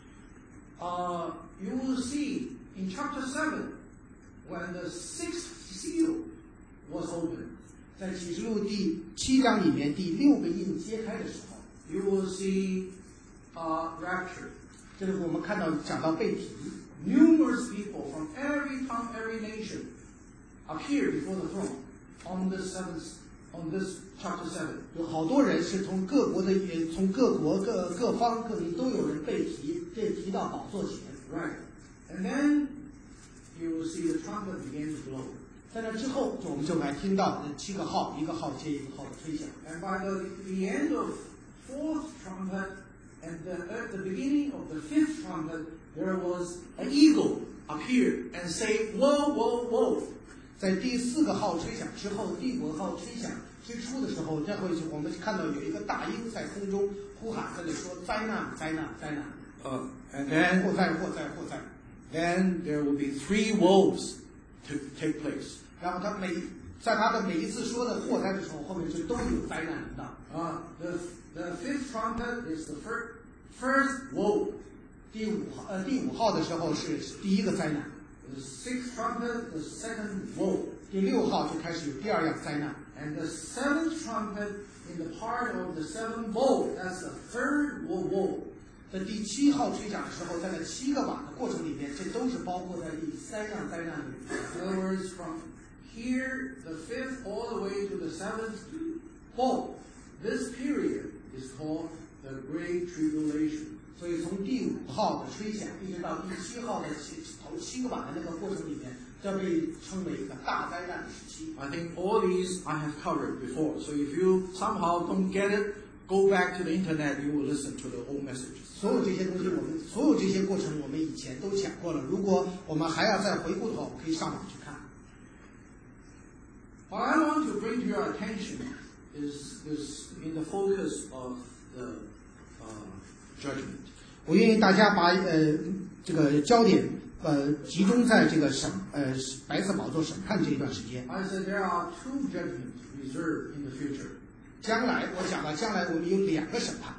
Uh, you will see in chapter seven when the sixth seal was opened. 在启示录第七章里面第六个印揭开的时候 you will see uh, rapture. 这是我们看到讲到被提 Numerous people from every tongue, every nation appear before the throne on this seventh, on this chapter seven. 有好多人是从各国的也从各国各各方各地都有人被提被提到宝座前 Right. And then you will see the trumpet begin to blow. 在那之后，就我们就来听到七个号，一个号接一个号的吹响。 And by the, the end of fourth trumpet and the, at the beginning of the fifth trumpet, there was an eagle appeared and say, "Whoa, whoa, whoa!" 在第四个号吹响之后，第五个号吹响之初的时候，这会我们看到有一个大鹰在空中呼喊，在那说：“灾难，灾难，灾难！” Uh, and then 祸灾，祸灾，祸灾。 Then there will be three woes to take place. 然后他每在他的每一次说的祸灾的时候，后面就都有灾难临到。 Uh, the the fifth trumpet is the first first woe. 第五号呃第五号的时候是第一个灾难。 The sixth trumpet, the second woe. 第六号就开始有第二样灾难。 And the seventh trumpet in the part of the seventh woe, that's the third woe. woe. 在第七号吹响的时候，在那七个瓦的过程里面，这都是包括在第三样灾难里面。 In other words, from here, the fifth, all the way to the seventh woe, this period is called the Great Tribulation. 所以从第五号的吹响，一直到第七号的七头七个瓦的那个过程里面，这被称为一个大灾难的时期。 I think all these I have covered before. So if you somehow don't get it, go back to the internet, you will listen to the whole messages. 所有这些东西，我们所有这些过程，我们以前都讲过了。如果我们还要再回顾的话，我们可以上网去看。 What I want to bring to your attention is, is in the focus of the uh, judgment. 我愿意大家把呃这个焦点呃集中在这个审呃白色宝座审判这一段时间。 I said there are two judgments reserved in the future. 将来我讲了，将来我们有两个审判。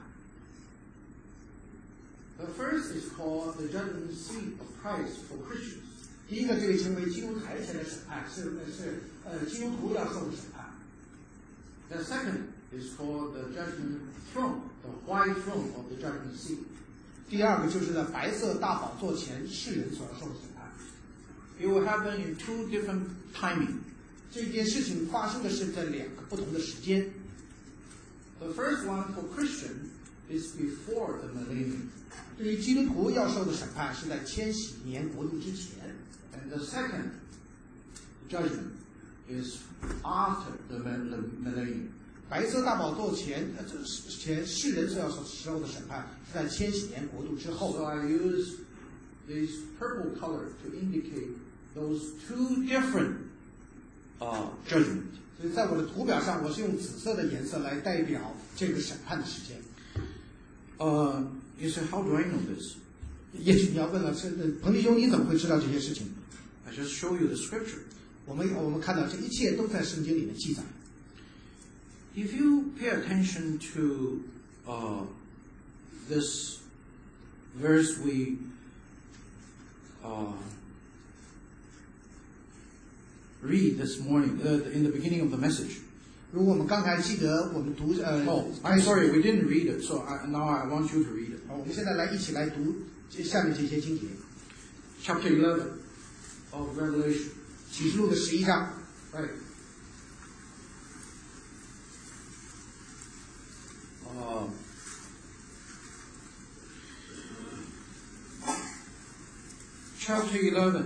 The first is called the judgment seat of Christ for Christians. 第一个这个称为基督台前的审判，是是呃基督徒要受的审判。 The second is called the judgment throne, the white throne of the judgment seat. 第二个就是在白色大宝座前世人所要受的审判。 It will happen in two different timing. 这件事情发生的是在两个不同的时间。 The first one for Christian is before the millennium. 对于基督徒要受的审判是在千禧年国度之前。 And the second judgment is after the millennium. 白色大宝座前，呃，这前世人所要时候的审判是在千禧年国度之后。 So I use this purple color to indicate those two different uh, judgments. 所以在我的图表上，我是用紫色的颜色来代表这个审判的时间。 Uh, you say, how do I know this? 也许你要问了，是彭弟兄，你怎么会知道这些事情？ I just show you the scripture. 我们我们看到这一切都在圣经里面记载。 If you pay attention to uh, this verse we uh, read this morning, uh, in the beginning of the message. 如果我们刚才记得我们读呃， Oh, I'm sorry, we didn't read it, so I, now I want you to read it. 好，我们现在来一起来读下面这些经节。 Chapter eleven of Revelation. 启示录的十一章， Right. Uh, chapter eleven.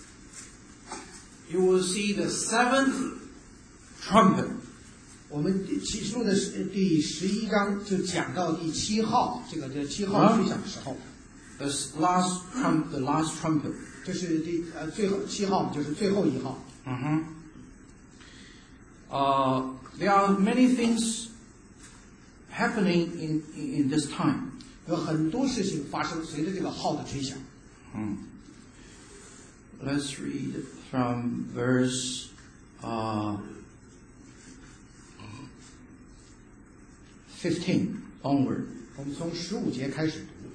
You will see the seventh trumpet. 我们启示录的第十一章就讲到第七号，这个这七号吹响的时候， The last trump, the last trumpet. 这是第呃最后七号，就是最后一号。 Uh-huh. Uh, there are many things happening in, in, in this time. 有很多事情发生，随着这个号的吹响。 Hmm. Let's read from verse uh, fifteen onward 我们从十五节开始读，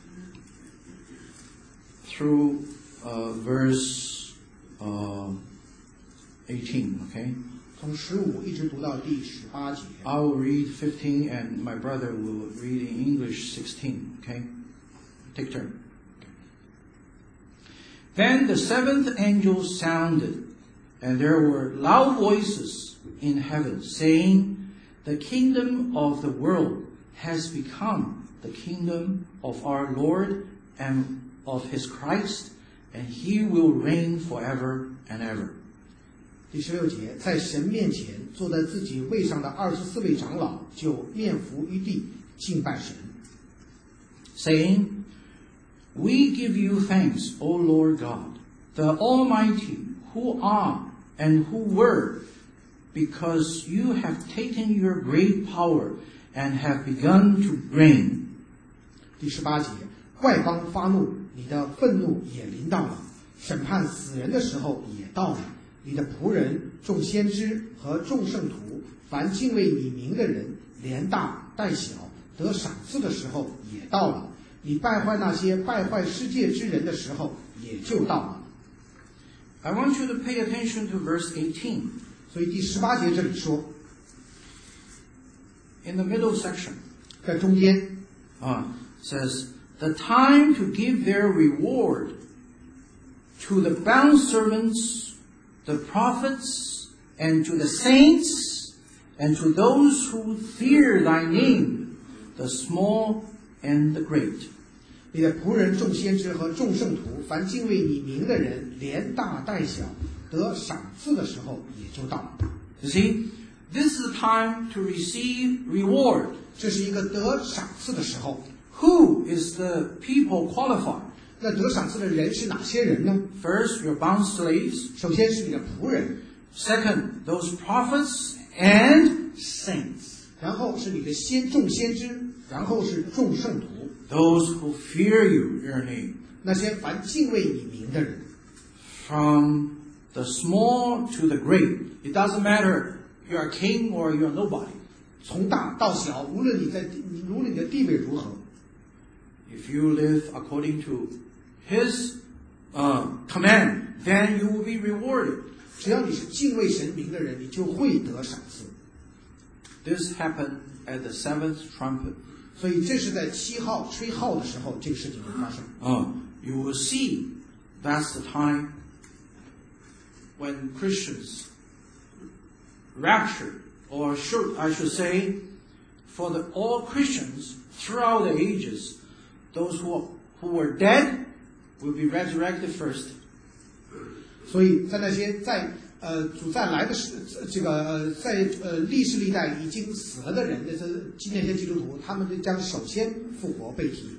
through uh, verse uh, eighteen, okay? 从十五一直读到第十八节。 I will read fifteen and my brother will read in English sixteen, okay? Take turn. Then the seventh angel sounded, and there were loud voices in heaven saying, "The kingdom of the world has become the kingdom of our Lord and of his Christ, and he will reign forever and ever." 第十六节，在神面前坐在自己位上的二十四位长老就面伏于地，敬拜神， saying, "We give you thanks, O Lord God, the Almighty, who are and who were, because you have taken your great power and have begun to reign." 第十八节，外邦发怒，你的愤怒也临到了，审判死人的时候也到了。你的仆人、众先知和众圣徒，凡敬畏你名的人，连大带小，得赏赐的时候也到了。你败坏那些败坏世界之人的时候也就到了。 I want you to pay attention to verse eighteen. 所以第十八节这里说， In the middle section, 在中间 uh, says, "The time to give their reward to the bound servants, the prophets, and to the saints, and to those who fear thy name, the small and the great." 你的仆人、众先知和众圣徒，凡敬畏你名的人，连大带小，得赏赐的时候也就到了。 You see, this is the time to receive reward. 这是一个得赏赐的时候。 Who is the people qualified? 那得赏赐的人是哪些人呢？ First, your bound slaves. 首先是你的仆人， Second, those prophets and saints. 然后是你的先众先知，然后是众圣徒， Those who fear you, your name. 那些凡敬畏你名的人。 From the small to the great. It doesn't matter you're a king or you're nobody. 从大到小，无论你在无论你的地位如何， If you live according to his uh, command, then you will be rewarded. 只要你是敬畏神名的人，你就会得赏赐。 This happened at the seventh trumpet. 所以这是在七号吹号的时候，这个事情就发生。 Uh, you will see that's the time when Christians raptured, or should, I should say, for the, all Christians throughout the ages, those who, who were dead will be resurrected first. 所以在那些在呃，主再来的是这个呃，在呃历世历代已经死了的人，那些那些基督徒，他们将首先复活被提。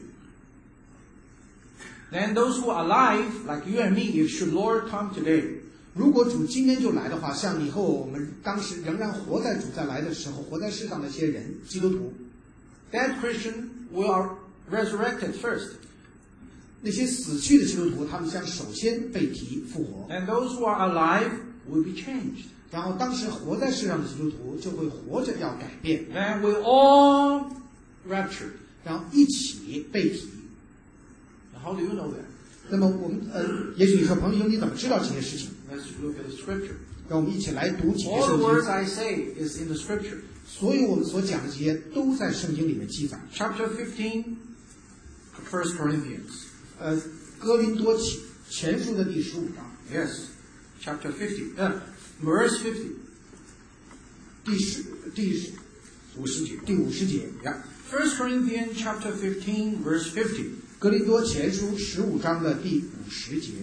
Then those who are alive, like you and me, if should Lord come today, 如果主今天就来的话，像以后我们当时仍然活在主再来的时候，活在世上的一些人，基督徒， that Christian will resurrected first. 那些死去的基督徒，他们将首先被提复活。 And those who are alive will be changed. 然后当时活在世上的基督徒就会活着要改变， Then we all raptured. 然后一起被提。 How do you know that? 那么我们呃，也许你说朋友，你怎么知道这些事情？ Let's look at the scripture. 让我们一起来读几节 All 圣 the words 经。 I say is in the scripture. 所有我们所讲的这些都在圣经里面记载。 Chapter fifteen, First Corinthians. 呃，哥林多前前书的第十五章， Yes, chapter fifty, uh, verse fifty. 第十第十五十节。 第五十节。 Yeah. First Corinthians chapter fifteen, verse fifty. 哥林多前书十五章的第五十节。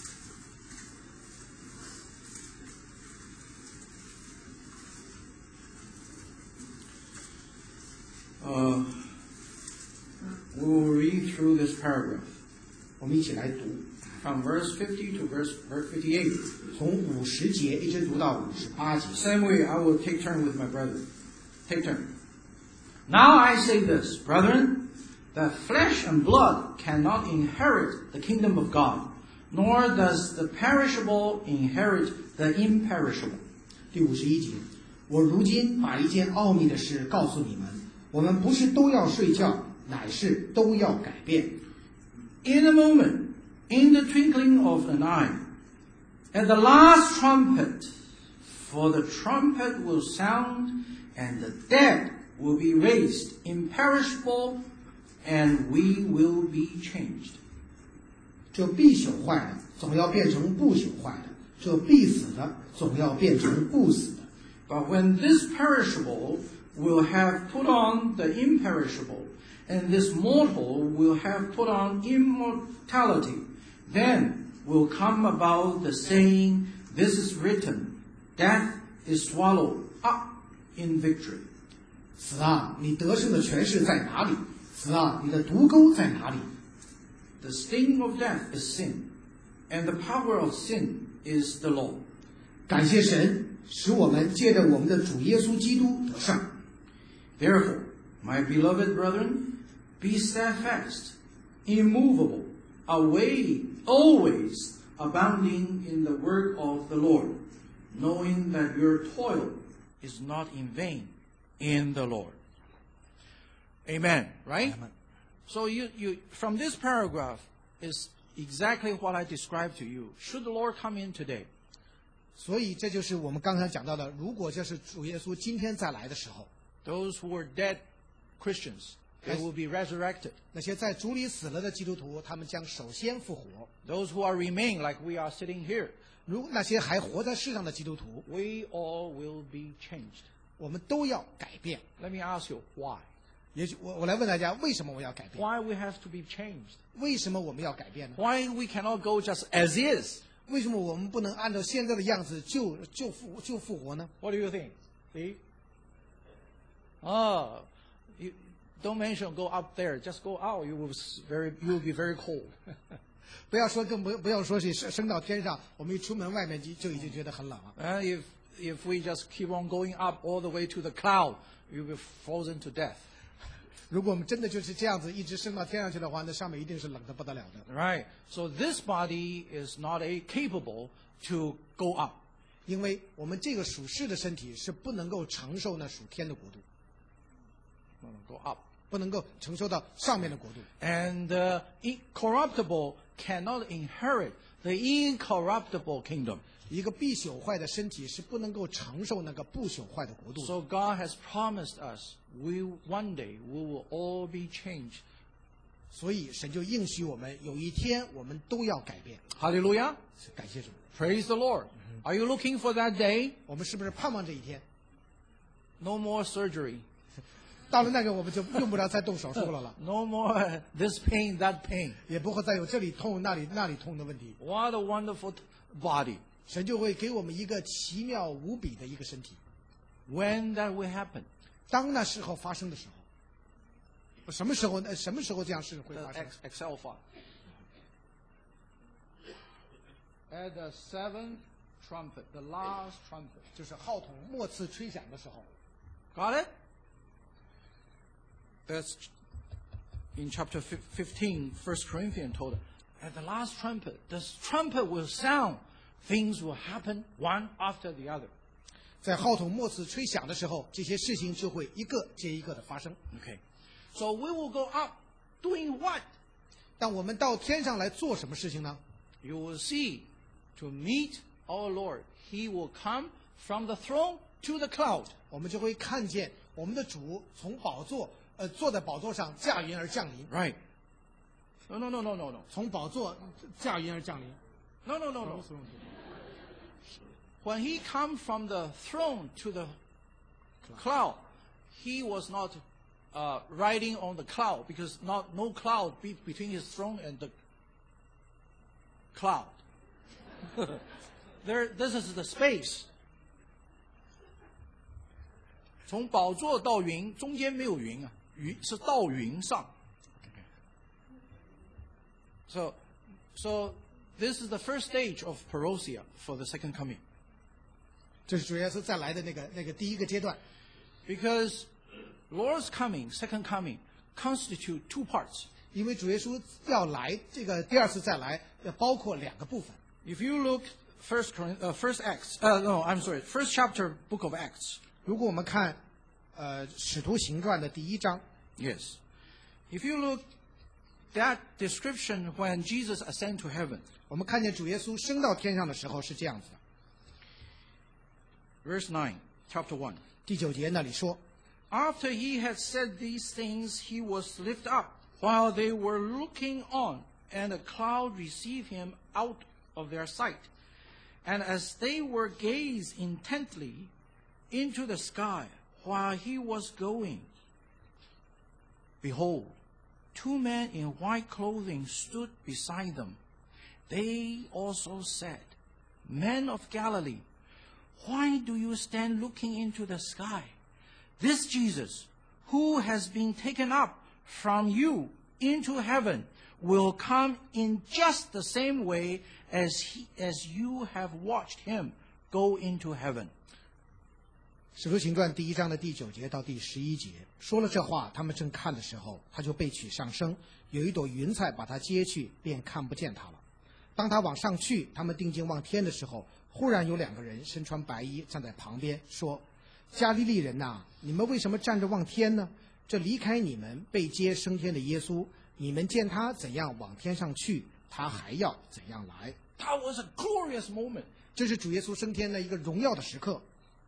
Uh, we will read through this paragraph 我们一起来读， from verse fifty to verse, verse fifty-eight. 从五十节一直读到五十八节。 Same way, I will take turn with my brother. Take turn. Now I say this, brethren, that flesh and blood cannot inherit the kingdom of God, nor does the perishable inherit the imperishable. 第五十一节，我如今把一件奥秘的事告诉你们，我们不是都要睡觉，乃是都要改变。 In a moment, in the twinkling of an eye, at the last trumpet, for the trumpet will sound, and the dead will be raised imperishable, and we will be changed. 这必朽坏的，总要变成不朽坏的；这必死的，总要变成不死的。 But when this perishable will have put on the imperishable, and this mortal will have put on immortality, then will come about the saying, this is written, death is swallowed up in victory. 死啊，你得胜的权势在哪里？死啊，你的毒钩在哪里？ The sting of death is sin, and the power of sin is the law. 感谢神，使我们借着我们的主耶稣基督得胜。 Therefore, my beloved brethren, be steadfast, immovable, away, always abounding in the work of the Lord, knowing that your toil is not in vain in the Lord. Amen, right? Amen. So you, you, from this paragraph is exactly what I described to you. Should the Lord come in today? 所以这就是我们刚才讲到的，如果这是主耶稣今天再来的时候， Those who were dead Christians, they Yes. will be resurrected. 那些在主里死了的基督徒，他们将首先复活。 Those who are remain, like we are sitting here, 如那些还活在世上的基督徒， we all will be changed. 我们都要改变。 Let me ask you why. 也许我我来问大家，为什么我要改变？ Why we have to be changed? 为什么我们要改变呢？ Why we cannot go just as is? 为什么我们不能按照现在的样子就就复就复活呢？ What do you think? See? Oh, you don't mention go up there. Just go out. You will s- very, you will be very cold. 不要说更不不要说是升升到天上，我们一出门外面就就已经觉得很冷了。 Uh, if if we just keep on going up all the way to the cloud, you will be frozen to death. 如果我们真的就是这样子一直升到天上去的话，那上面一定是冷得不得了的。 Right. So this body is not a capable to go up. 因为我们这个属世的身体是不能够承受那属天的国度， No, no, go up. 不能够承受到上面的国度。 And the incorruptible cannot inherit the incorruptible kingdom. 一个必朽坏的身体是不能够承受那个不朽坏的国度的。 So God has promised us, we one day we will all be changed. 所以神就应许我们，有一天我们都要改变。 Hallelujah. 感谢主， Praise the Lord. Are you looking for that day? 我们是不是盼望这一天？ No more surgery. 到了那个，我们就用不着再动手术了了， No more this pain, that pain. 也不会再有这里痛那里那里痛的问题。 What a wonderful t- body. 神就会给我们一个奇妙无比的一个身体。 When that will happen? 当那时候发生的时候，什么时候呢？什么时候这样事会 The 发生？ X- Excel file. At the seventh trumpet, the last trumpet. 就是号筒末次吹响的时候。 Got it? That's in chapter fif- fifteen, First Corinthians told us, at the last trumpet, the trumpet will sound, things will happen one after the other. 在号筒末次吹响的时候，这些事情就会一个接一个的发生。 Okay. So we will go up doing what? 但我们到天上来做什么事情呢？ You will see, to meet our Lord, He will come from the throne to the cloud. 我们就会看见我们的主从宝座，呃，坐在宝座上驾云而降临。 Right. No, no, no, no, no, no. 从宝座驾云而降临。 No, no, no, no. When he come from the throne to the cloud, he was not uh, riding on the cloud because not no cloud be, between his throne and the cloud. There, this is the space. 从宝座到云，中间没有云啊，云是到云上。So, so this is the first stage of parousia for the second coming. 这是主耶稣再来的那个那个第一个阶段。 Because Lord's coming, second coming, constitute two parts. 因为主耶稣要来，这个第二次再来，要包括两个部分。 If you look first, uh, first Acts, uh, no, I'm sorry, first chapter, book of Acts. 如果我们看，呃，《使徒行传》的第一章， Yes. If you look that description when Jesus ascended to heaven, 我们看见主耶稣升到天上的时候是这样子的。 verse nine, chapter one. 第九节那里说， After he had said these things, he was lifted up while they were looking on, and a cloud received him out of their sight. And as they were gazed intently into the sky while he was going, behold, two men in white clothing stood beside them. They also said, Men of Galilee, why do you stand looking into the sky? This Jesus, who has been taken up from you into heaven, will come in just the same way as he, as you have watched him go into heaven. 使徒行传第一章的第九节到第十一节，说了这话，他们正看的时候，他就被取上升，有一朵云彩把他接去，便看不见他了。当他往上去，他们定睛望天的时候，忽然有两个人身穿白衣站在旁边，说：“加利利人呐、啊，你们为什么站着望天呢？这离开你们被接升天的耶稣，你们见他怎样往天上去，他还要怎样来。” That was a glorious moment. 这是主耶稣升天的一个荣耀的时刻。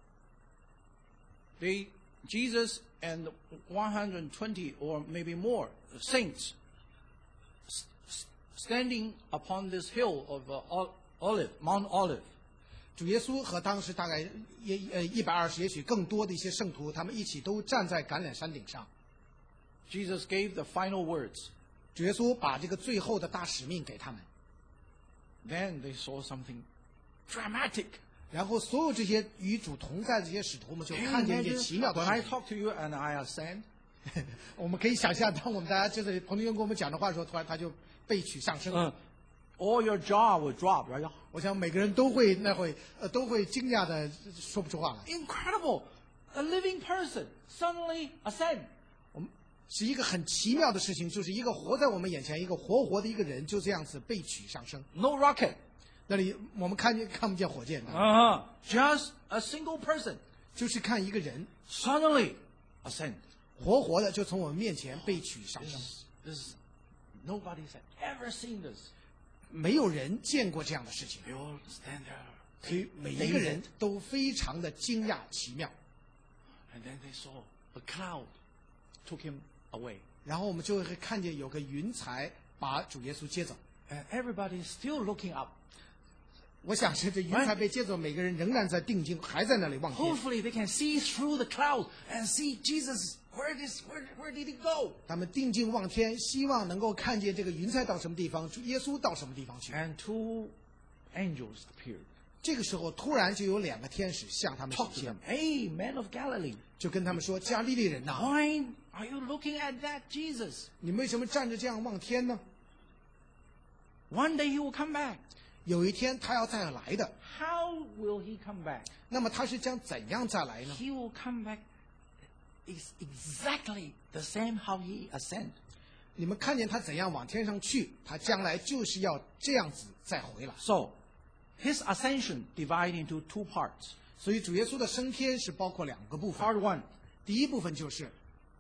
They, Jesus and one hundred twenty or maybe more saints s- s- standing upon this hill of uh, Ol- Olive, Mount Olive. 主耶稣和当时大概也呃一百二十，也许更多的一些圣徒，他们一起都站在橄榄山顶上。 Jesus gave the final words. 主耶稣把这个最后的大使命给他们， Then they saw something dramatic. 然后所有这些与主同在的这些使徒们就 Can you 看见一件 imagine 奇妙的 when 事 I 情。 talk to you and I ascend? 我们可以想象，当我们大家就是彭弟兄跟我们讲的话的时候，突然他就被取上升。 Uh, all your jaw will drop, right? 我想每个人都会那会呃都会惊讶的说不出话来。 Incredible! A living person suddenly ascend. 是一个很奇妙的事情，就是一个活在我们眼前、一个活活的一个人，就这样子被取上升。 No rocket. 那里我们看见看不见火箭的， Uh-huh. Just a single person 就是看一个人 suddenly ascend. 活活的就从我们面前被取上 This 升。 is, this is, nobody has ever seen this. 没有人见过这样的事情， They all stand there. 所以每一个人都非常的惊讶奇妙。 And then they saw a cloud took him away. 然后我们就会看见有个云彩把主耶稣接走。 And everybody is still looking up. 我想是这云彩被接走，每个人仍然在定睛，还在那里望天。 Hopefully they can see through the cloud and see Jesus. Where did, where, where did he go? 他们定睛望天，希望能够看见这个云彩到什么地方，主耶稣到什么地方去。 And two angels appeared. 这个时候突然就有两个天使向他们显 Talk to 现 them. Hey, men of Galilee, 就跟他们说：加利利人呐、 why are you looking at that Jesus? 你们为什么站着这样望天呢？ One day he will come back. 有一天他要再来的， How will he come back? 那么他是将怎样再来呢？ He will come back is exactly the same how he ascended. 你们看见他怎样往天上去，他将来就是要这样子再回来。 So, his ascension divided into two parts. 所以主耶稣的升天是包括两个部分。 Part one, 第一部分就是，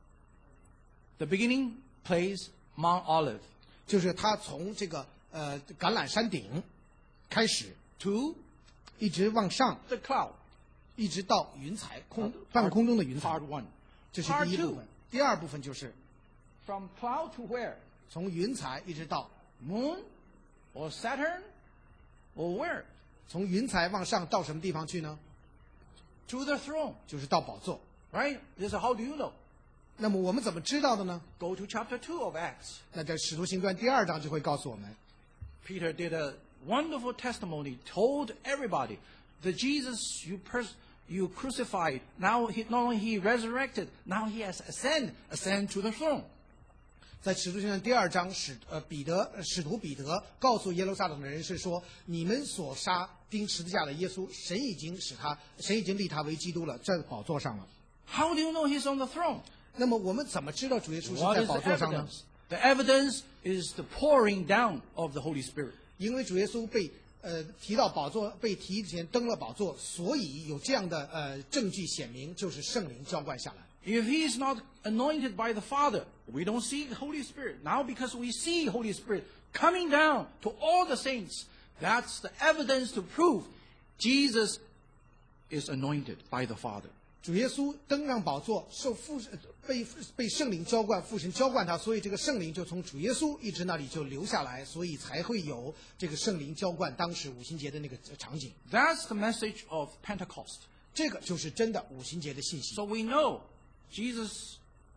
the beginning place, Mount Olive. 就是他从这个呃橄榄山顶开始， Two, 一直往上， the cloud. 一直到云彩空 Part- 半空中的云彩 Part，one. 这是 Part 第一部 two, 分。第二部分就是 from cloud to where? 从云彩一直到 Moon or Saturn or where? 从云彩往上到什么地方去呢？ To the throne, 就是到宝座。 right? This is how do you know? 那么我们怎么知道的呢？ Go to chapter two of Acts. 那在《使徒行传》第二章就会告诉我们， Peter did a wonderful testimony, told everybody, the Jesus you pers- you crucified, now he, not only he resurrected, now he has ascended, ascend to the throne. 在《使徒行传》第二章，使呃彼得呃使徒彼得告诉耶路撒冷的人是说：你们所杀钉十字架的耶稣，神已经使他，神已经立他为基督了，在宝座上了。 How do you know he's on the throne? 那么我们怎么知道主耶稣是 What 在 is the 宝座上呢？ evidence? The evidence is the pouring down of the Holy Spirit. 因为主耶稣被呃提到宝座，被提前登了宝座，所以有这样的呃证据显明，就是圣灵浇灌下来。 If he is not anointed by the Father, we don't see the Holy Spirit. Now because we see Holy Spirit coming down to all the saints, that's the evidence to prove Jesus is anointed by the Father. 主耶稣登上宝座，受父被被圣灵浇灌，父神浇灌他，所以这个圣灵就从主耶稣一直那里就流下来，所以才会有这个圣灵浇灌当时五旬节的那个场景。 That's the message of Pentecost. 这个就是真的五旬节的信息。 So we know Jesus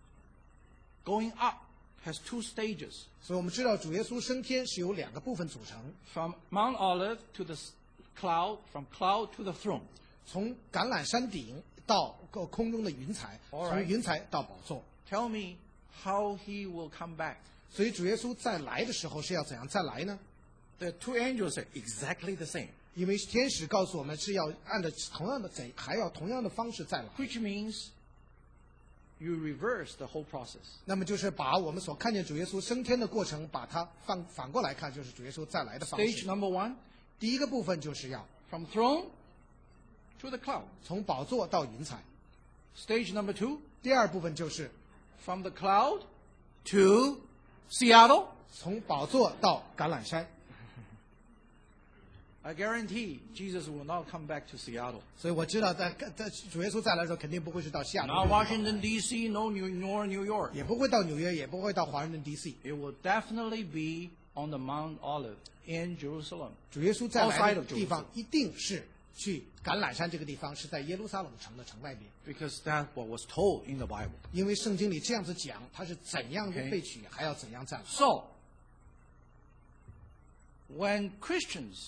going up has two stages. 所以我们知道主耶稣升天是由两个部分组成， From Mount Olive to the cloud, from cloud to the throne. 从橄榄山顶到空中的云彩， All right. 从云彩到宝座。 Tell me how he will come back. 所以主耶稣再来的时候是要怎样再来呢？ The two angels are exactly the same, 因为天使告诉我们是要按照同样的怎还要同样的方式再来， which means you reverse the whole process. 那么就是把我们所看见主耶稣升天的过程，把它反反过来看，就是主耶稣再来的方 Stage 式。 number one, 第一个部分就是要 from throne to the cloud. 从宝座到云彩， Stage number two, 第二部分就是 from the cloud to Seattle. 从宝座到橄榄山。 I guarantee Jesus will not come back to Seattle. 所以我知道在在主耶稣再来的时候，肯定不会是到西雅图， Not Washington, D C, no New nor New York. 也不会到纽约，也不会到华盛顿 D C。 It will definitely be on the Mount Olive in Jerusalem. 主耶稣再来 Outside 的 of 地方 Jerusalem. 一定是去橄榄山这个地方，是在耶路撒冷城的城外边。 Because that's what was told in the Bible. 因为圣经里这样子讲，他是怎样的 Okay. 被取，还要怎样再来。 So, when Christians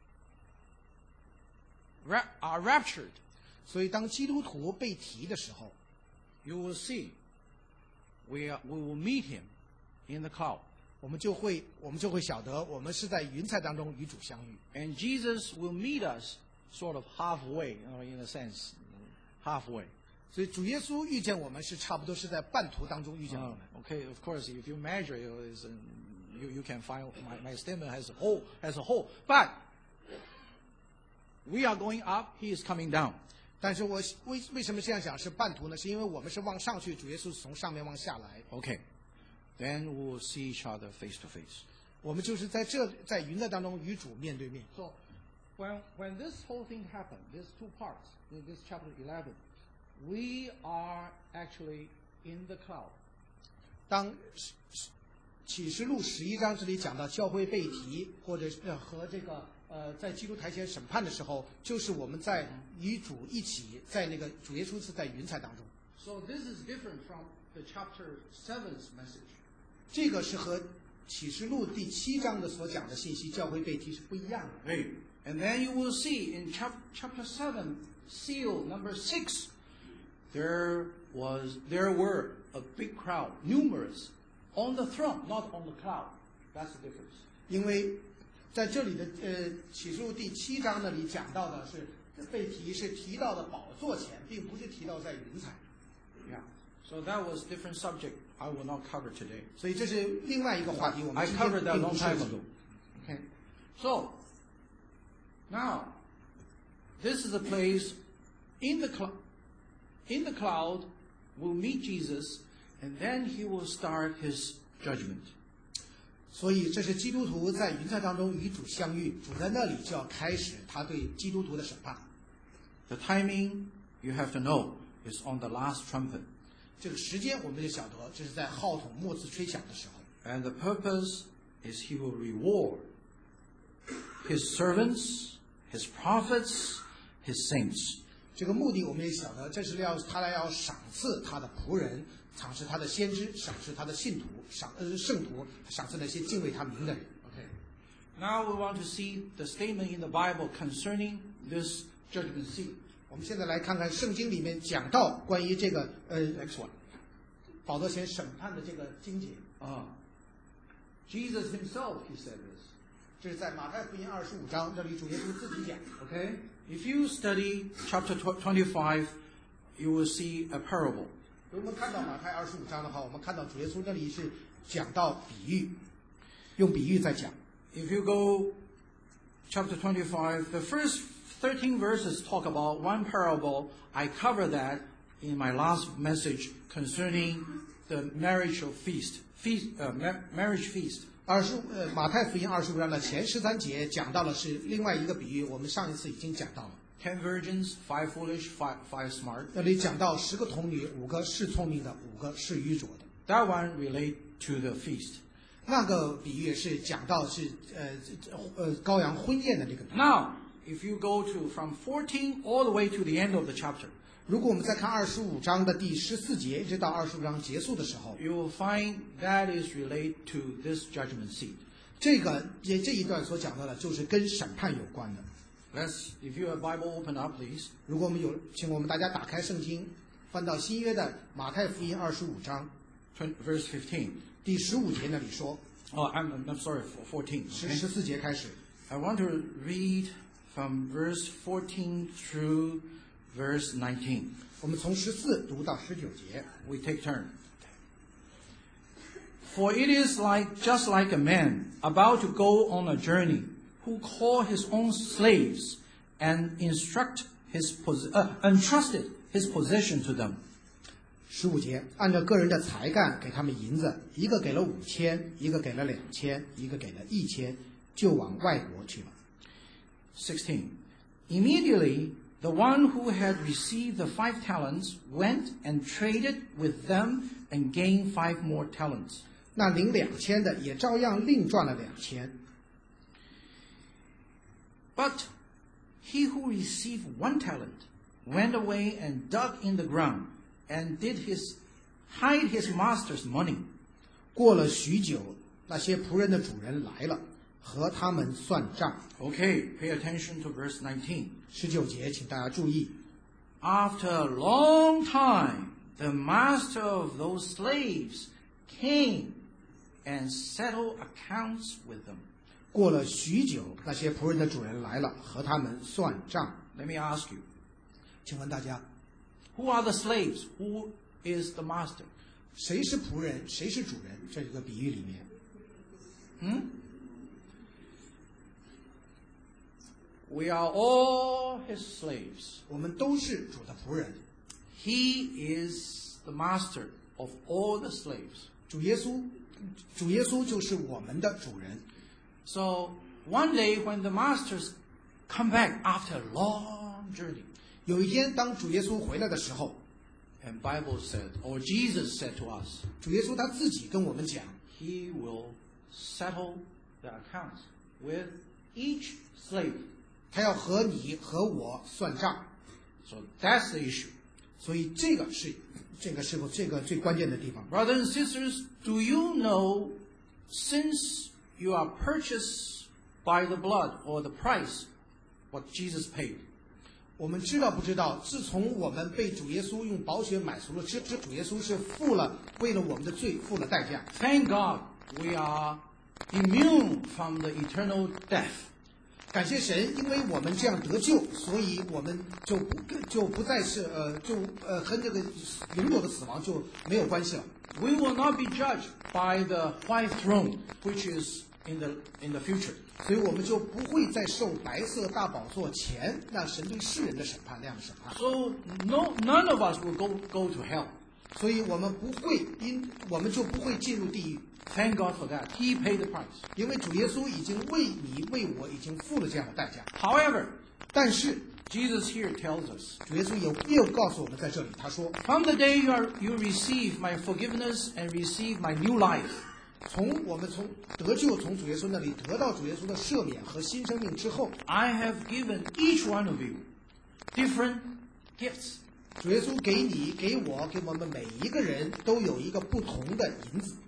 ra- are raptured, 所以当基督徒被提的时候， you will see we, are, we will meet him in the cloud. 我们就会我们就会晓得，我们是在云彩当中与主相遇。 And Jesus will meet us sort of halfway, you know, in a sense, halfway. 所以主耶稣遇见我们是差不多是在半途当中遇见我 Uh, 们。 okay, of course, if you measure it, is, um, you, you can find my, my statement as a whole, as a whole. But we are going up, he is coming down. 但是我为为什么这样讲是半途呢？是因为我们是往上去，主耶稣是从上面往下来。 Okay, then we will see each other face to face. 我们就是在这在云彩当中与主面对面。 So, when when this whole thing happened, these two parts in this chapter eleven, we are actually in the cloud. 当启示录十一章这里讲到教会被提，或者是和这个呃在基督台前审判的时候，就是我们在与主一起在那个主耶稣是在云彩当中。 So this is different from the chapter seven's message. 这个是和启示录第七章的所讲的信息，教会被提是不一样的。 Hey, And then you will see in chap chapter seven, seal number six, there was there were a big crowd, numerous, on the throne, not on the cloud. That's the difference. 因为在这里的呃启示录第七章那里讲到的是被提是提到的宝座前，并不是提到在云彩。 Yeah. So that was different subject. I will not cover today. 所以这是另外一个话题，我们 I 今天 covered that 并 long 不涉 time 及 ago. Okay. So now this is a place in the cloud. In the cloud, will meet Jesus, and then he will start his judgment. 所以这是基督徒在云彩当中与主相遇，主在那里就要开始他对基督徒的审判。 The timing you have to know is on the last trumpet. 这个时间我们就晓得，这是在号筒末次吹响的时候。 And the purpose is he will reward his servants, his prophets, his saints. 这个目的我们也晓得，这是要他来要赏赐他的仆人，赏赐他的先知，赏赐他的信徒，赏呃圣徒，赏赐那些敬畏他名的人。OK。 Now we want to see the statement in the Bible concerning this judgment seat. 我们现在来看看圣经里面讲到关于这个呃 Next one. 保罗前审判的这个经节。 Uh, Jesus himself, he said this. 这是在马太福音二十五章，这里主耶稣自己讲。 Okay? If you study chapter twenty-five, you will see a parable. 如果我们看到马太二十五章的话，我们看到主耶稣这里是讲到比喻，用比喻在讲。 If you go chapter twenty-five, the first thirteen verses talk about one parable. I cover that in my last message concerning the marriage of feast, feast, uh, marriage feast. 二十呃马太福音二十五章的前十三节讲到的是另外一个比喻，我们上一次已经讲到了。 Ten virgins, five foolish, five, five smart. 那里讲到十个童女，五个是聪明的，五个是愚拙的。 That one relate to the feast. 那个比喻是讲到是呃呃羔羊婚宴的这个比喻。 Now, if you go to from fourteen all the way to the end of the chapter, 如果我们再看二十五章的第十四节，一直到二十五章结束的时候， you will find that is relate to this judgment seat. 这个也这一段所讲到的，就是跟审判有关的。 Let's, if you have Bible, open up, please. 如果我们有，请我们大家打开圣经，翻到新约的马太福音二十五章 Verse fifteen. 第十五节那里说， Oh, I'm, I'm sorry, fourteen. 十 Okay? 十四节开始。 I want to read from verse fourteen through verse nineteen. 我们从十四读到十九节。 We take turn. For it is like just like a man about to go on a journey, who call his own slaves and instruct his pos- uh, entrusted his possession to them. 十五节，按照个人的才干给他们银子，一个给了五千，一个给了两千，一个给了一千，就往外国去了。 Sixteen. Immediately, the one who had received the five talents went and traded with them and gained five more talents. 那领两千的也照样另赚了两千。 But he who received one talent went away and dug in the ground and did his hide his master's money. 过了许久，那些仆人的主人来了，和他们算账。 Okay, pay attention to verse nineteen. 十九节，请大家注意。 After a long time, the master of those slaves came and settled accounts with them. 过了许久，那些仆人的主人来了，和他们算账。 Let me ask you, 请问大家， who are the slaves? Who is the master? 谁是仆人，谁是主人？这个比喻里面， Hmm? We are all his slaves. 我们都是主的仆人。 He is the master of all the slaves. 主耶稣，主耶稣就是我们的主人。 So one day when the masters come back after a long journey, 有一天，当主耶稣回来的时候， and Bible said, or Jesus said to us, 主耶稣他自己跟我们讲， he will settle the accounts with each slave. 他要和你和我算账。 So that's the issue. 所以这个是这个是个这个最关键的地方。 Brothers and sisters, do you know, since you are purchased by the blood or the price what Jesus paid. 我们知道不知道？自从我们被主耶稣用宝血买赎了之之，主耶稣是付了为了我们的罪付了代价。 Thank God we are immune from the eternal death. 感谢神，因为我们这样得救，所以我们就不就不再是呃就呃和这个永久的死亡就没有关系了。 We will not be judged by the white throne, which is in the in the future. 所以我们就不会再受白色大宝座前那神对世人的审判那样的审判。 So no, none of us will go go to hell. 所以我们不会因我们就不会进入地狱。 Thank God for that. He paid the price. 因为主耶稣已经为你为我已经付了这样的代价。 However, 但是 Jesus here tells us, 主耶稣有又告诉我们在这里，他说 from the day you are you receive my forgiveness and receive my new life, 从我们从得救从主耶稣那里得到主耶稣的赦免和新生命之后， I have given each one of you different gifts. 主耶稣给你给我给我们每一个人都有一个不同的银子。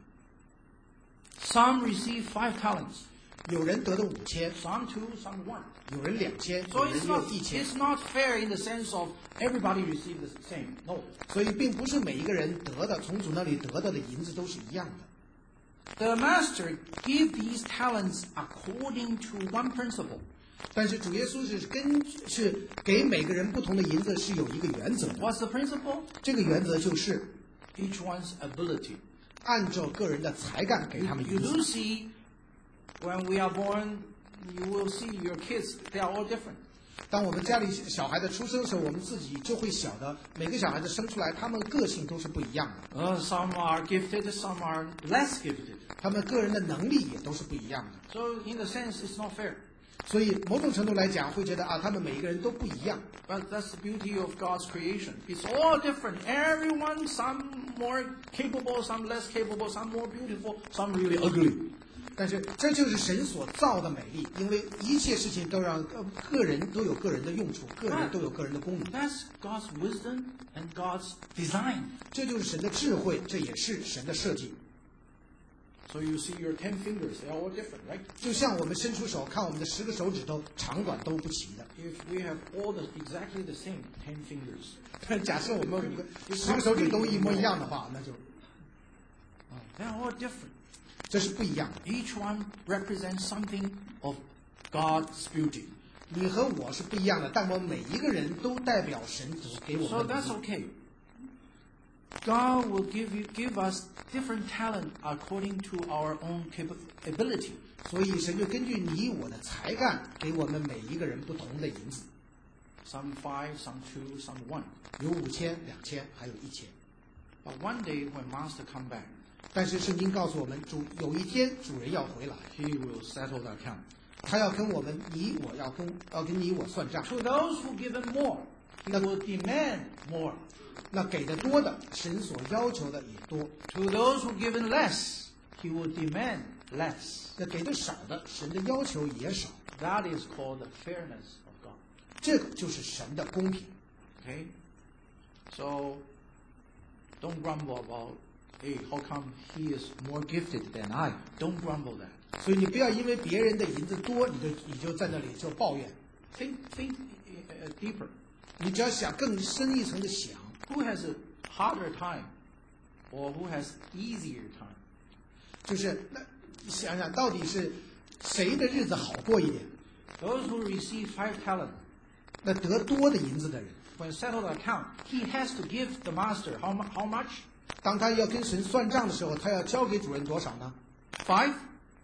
Some receive five talents, 有人得的五千， some two, some one. 有人两千， So 有 it's 人有 not 一千。 it's not fair in the sense of everybody receive the same. No. 所以并不是每一个人得的从主那里得到的银子都是一样的。 The master gave these talents according to one principle. 但是主耶稣是根是给每个人不同的银子是有一个原则的， What's the principle? 这个原则就是 Each one's ability. 按照个人的才干给他们 You 银 do 子。 see, when we are born, you will see your kids, they are all different. 当我们家里小孩子出生的时候，我们自己就会晓得每个小孩子生出来，他们个性都是不一样的， Uh, some are gifted, some are less gifted. 他们个人的能力也都是不一样的。 So in a sense, it's not fair. 所以某种程度来讲，会觉得啊，他们每一个人都不一样。 But that's the beauty of God's creation. It's all different. Everyone, some more capable, some less capable, some more beautiful, some really ugly. 但是这就是神所造的美丽，因为一切事情都让呃个人都有个人的用处，个人都有个人的功能。 That's God's wisdom and God's design. 这就是神的智慧，这也是神的设计。 So you see your ten fingers, they are all different, right? 就像我们伸出手看我们的十个手指头长短都不齐的， If we have all the exactly the same ten fingers, 但假设我们五个十个手指都一模一样的话，那就 they are all different. 这是不一样的。 Each one represents something of God's beauty. 你和我是不一样的，但我们每一个人都代表神给我 So 们的 that's okay. God will give you give us different talent according to our own capability. 所以神就根据你我的才干，给我们每一个人不同的银子， Some five, some two, some one. 有五千、两千，还有一千。 But one day when Master come back, 但是圣经告诉我们，主有一天主人要回来， he will settle the account. 他要跟我们你我要跟要跟你我算账。 To those who give him more, he will demand more. 那给的多的，神所要求的也多； To those who give him less, he will demand less. 那给的少的，神的要求也少。 That is called the fairness of God. 这个就是神的公平。 Okay? So don't grumble about, hey, how come he is more gifted than I? Don't grumble that. 所以你不要因为别人的银子多，你就你就在那里就抱怨。 Think, think uh, deeper. 你只要想更深一层的想， Who has a harder time, or who has easier time? 就是那想想到底是谁的日子好过一点？ Those who receive five talent, 那得多的银子的人， when settle the account, he has to give the master how, mu- how much? 当他要跟神算账的时候，他要交给主人多少呢？ Five?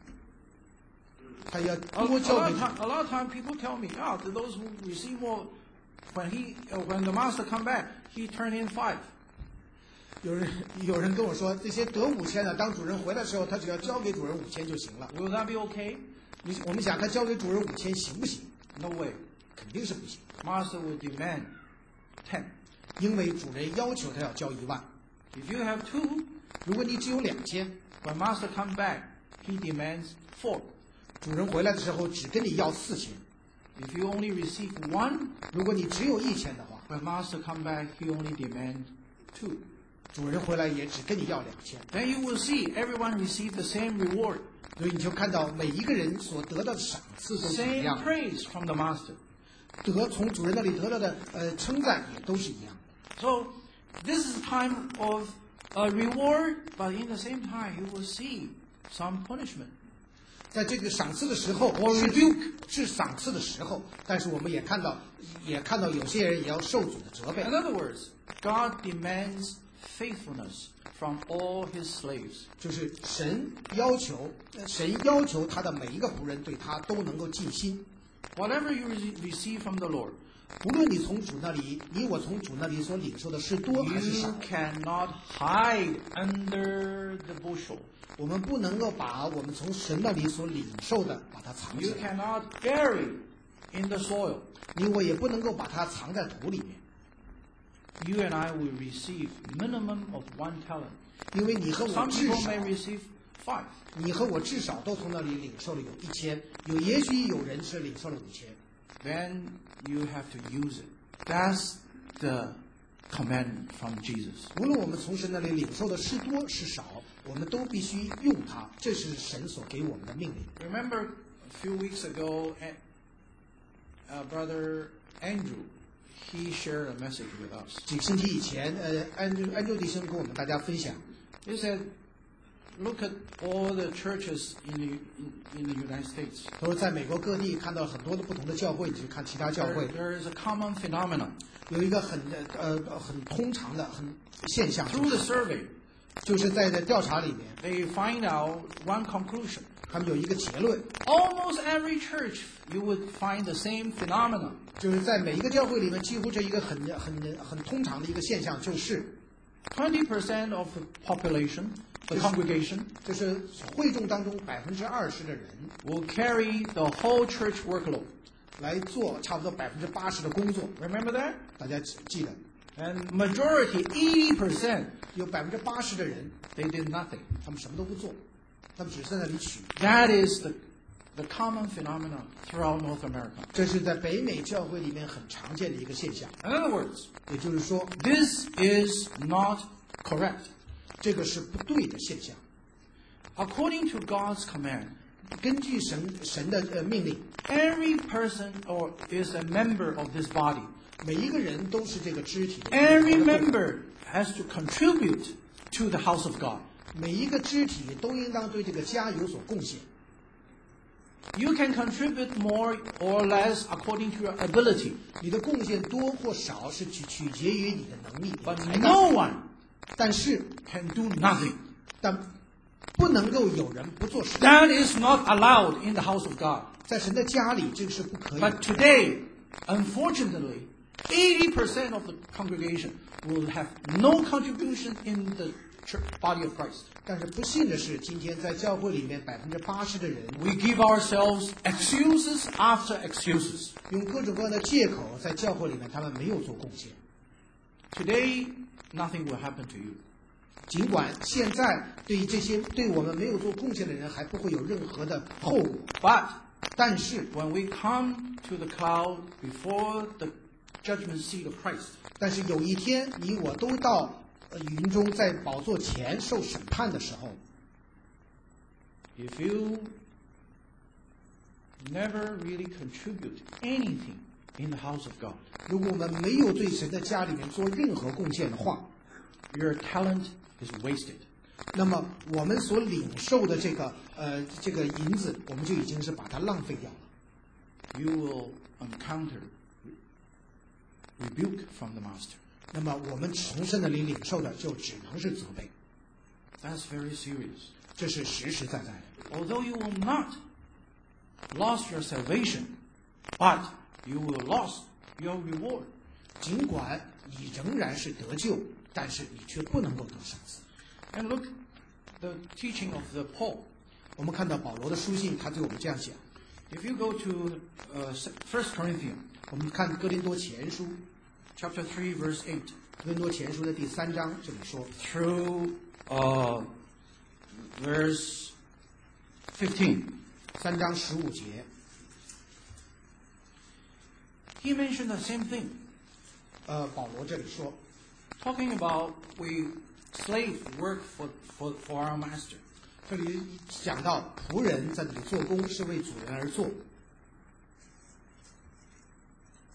他要 A, a 多交 lot 给 of 主 time, a lot of time people tell me, ah, to those who receive more, when he, uh, when the master come back, he turn in five. 有人有人跟我说，这些得五千的，当主人回来的时候，他只要交给主人五千就行了。 Will that be okay? 你我们想他交给主人五千行不行？ No way. 肯定是不行， Master will demand ten. 因为主人要求他要交一万。 If you have two, 如果你只有两千， when master come back, he demands four. 主人回来的时候只跟你要四千。 If you only receive one, 如果你只有一千的话， when master come back, he only demands two. 主人回来也只跟你要两千。 Then you will see everyone receive the same reward, 所以你就看到每一个人所得到的赏赐都是一 same 样的， praise from the master. 得从主人那里得到的呃称赞也都是一样。 So this is a time of a reward, but in the same time you will see some punishment. 在这个赏赐的时候， Or 是 rebuke. 是赏赐的时候，但是我们也看到，也看到有些人也要受主的责备。 In other words, God demands faithfulness from all his slaves. 就是神要求，神要求他的每一个仆人对他都能够尽心。 Whatever you re- receive from the Lord, 无论你从主那里，你我从主那里所领受的是多还是少 you，cannot hide under the bushel. 我们不能够把我们从神那里所领受的把它藏起 You 来， cannot bury in the soil. 你我也不能够把它藏在土里面， You and I will receive minimum of one talent. 因为你和我 Some 至 people 少 may receive five. 你和我至少都从那里领受了有一千，有也许有人是领受了五千。 Then you have to use it. That's the command from Jesus. 无论我们从神那里领受的是多是少，我们都必须用它，这是神所给我们的命令。 Remember a few weeks ago, uh, Brother Andrew, he shared a message with us. 几个星期以前，呃，安安安周弟兄跟我们大家分享， He said, look at all the churches in the, in, in the United States. 他说在美国各地看到很多的不同的教会，你去看其他教 There, 会， there is a common phenomenon. 有一个很呃很通常的很现象， Through the survey, 就是在这调查里面， they find out one conclusion. 他们有一个结论， Almost every church, you would find the same phenomenon. 就是在每一个教会里面，几乎这一个很很很通常的一个现象，就是 twenty percent of the population, the congregation, 就是会众当中百分之二十的人 will carry the whole church workload. 来做差不多百分之八十的工作， Remember that? 大家记得 And majority, eighty percent, 有百分之八十的人 they did nothing. 他们什么都不做，他们只是在那里取。 That is the, the common phenomenon throughout North America. 这是在北美教会里面很常见的一个现象。 In other words, 也就是说， this is not correct. 这个是不对的现象。 According to God's command, 根据神神的呃命令， every person or is a member of this body. 每一个人都是这个肢体的 Every member has to contribute to the house of God. 每一个肢体都应当对这个家有所贡献。 You can contribute more or less according to your ability, 你的贡献多或少是取取决于你的能力、你的 but 才 no 干， one 但是 can do nothing. 但不能够有人不做事。 That is not allowed in the house of God. 在神的家里，这个是不可以的。 But today, unfortunately, eighty percent of the congregation will have no contribution in the church, body of Christ. 但是不幸的是，今天在教会里面，百分之八十的人 We give ourselves excuses after excuses. 用各种各样的借口在教会里面，他们没有做贡献。 Today, nothing will happen to you. 尽管现在对于这些对我们没有做贡献的人还不会有任何的后果， But 但是 when we come to the cloud before the judgment seat of Christ, 但是有一天你我都到呃云中在宝座前受审判的时候， if you never really contribute anything in the house of God, 如果我们没有对神的家里面做任何贡献的话， your talent is wasted. 那么我们所领受的这个呃这个银子，我们就已经是把它浪费掉了。 You will encounter rebuke from the master. 那么我们从神那里领受的就只能是责备， That's very serious. 这是实实在在的。 Although you will not lose your salvation, but you will lose your reward. 尽管你仍然是得救，但是你却不能够得赏赐。 And look, the teaching of the Paul. 我们看到保罗的书信，他对我们这样讲。 If you go to uh, First Corinthians 我们看哥林多前书， chapter three, verse eight, 哥林多前书的第三章这里说， through uh, verse fifteen, 三章十五节， he mentioned the same thing, 呃，保罗这里说， talking about we slave work for, for, for our master. 这里讲到仆人在这里做工是为主人而做。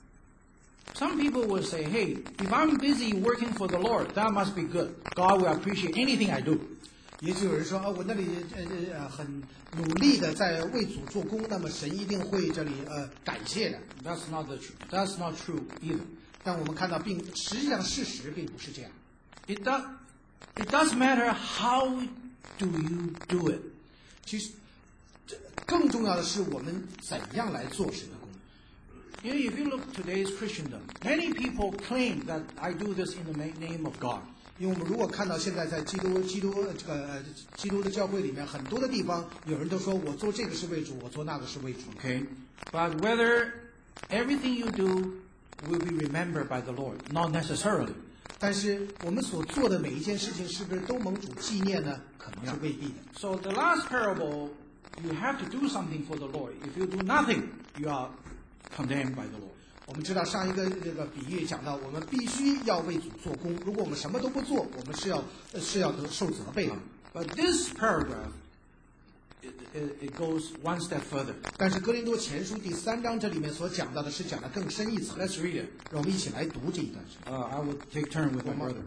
Some people will say, hey, if I'm busy working for the Lord, that must be good. God will appreciate anything I do. 也就有人说啊，我那里呃呃很努力的在为主做工，那么神一定会这里呃感谢的。 That's not the truth. That's not true either. 但我们看到并实际上事实并不是这样。 It does, it does matter how do you do it. 其实，这更重要的是我们怎样来做神的工。 You know, if you look today's Christendom, many people claim that I do this in the name of God. 因为我们如果看到现在在基督基督这个呃基督的教会里面很多的地方，有人都说我做这个是为主，我做那个是为主。 Okay, but whether everything you do will be remembered by the Lord, not necessarily. 但是我们所做的每一件事情是不是都蒙主纪念呢？可能是未必的。 So the last parable, you have to do something for the Lord. If you do nothing, you are condemned by the Lord. 我们知道上一个这个比喻讲到，我们必须要为主做工。如果我们什么都不做，我们是要是要得受责备的。 But this paragraph, it, it, it goes one step further. 但是哥林多前书第三章这里面所讲到的是讲的更深一层。 Let's read it. 让我们一起来读这一段。 Uh, I will take turn with my brother.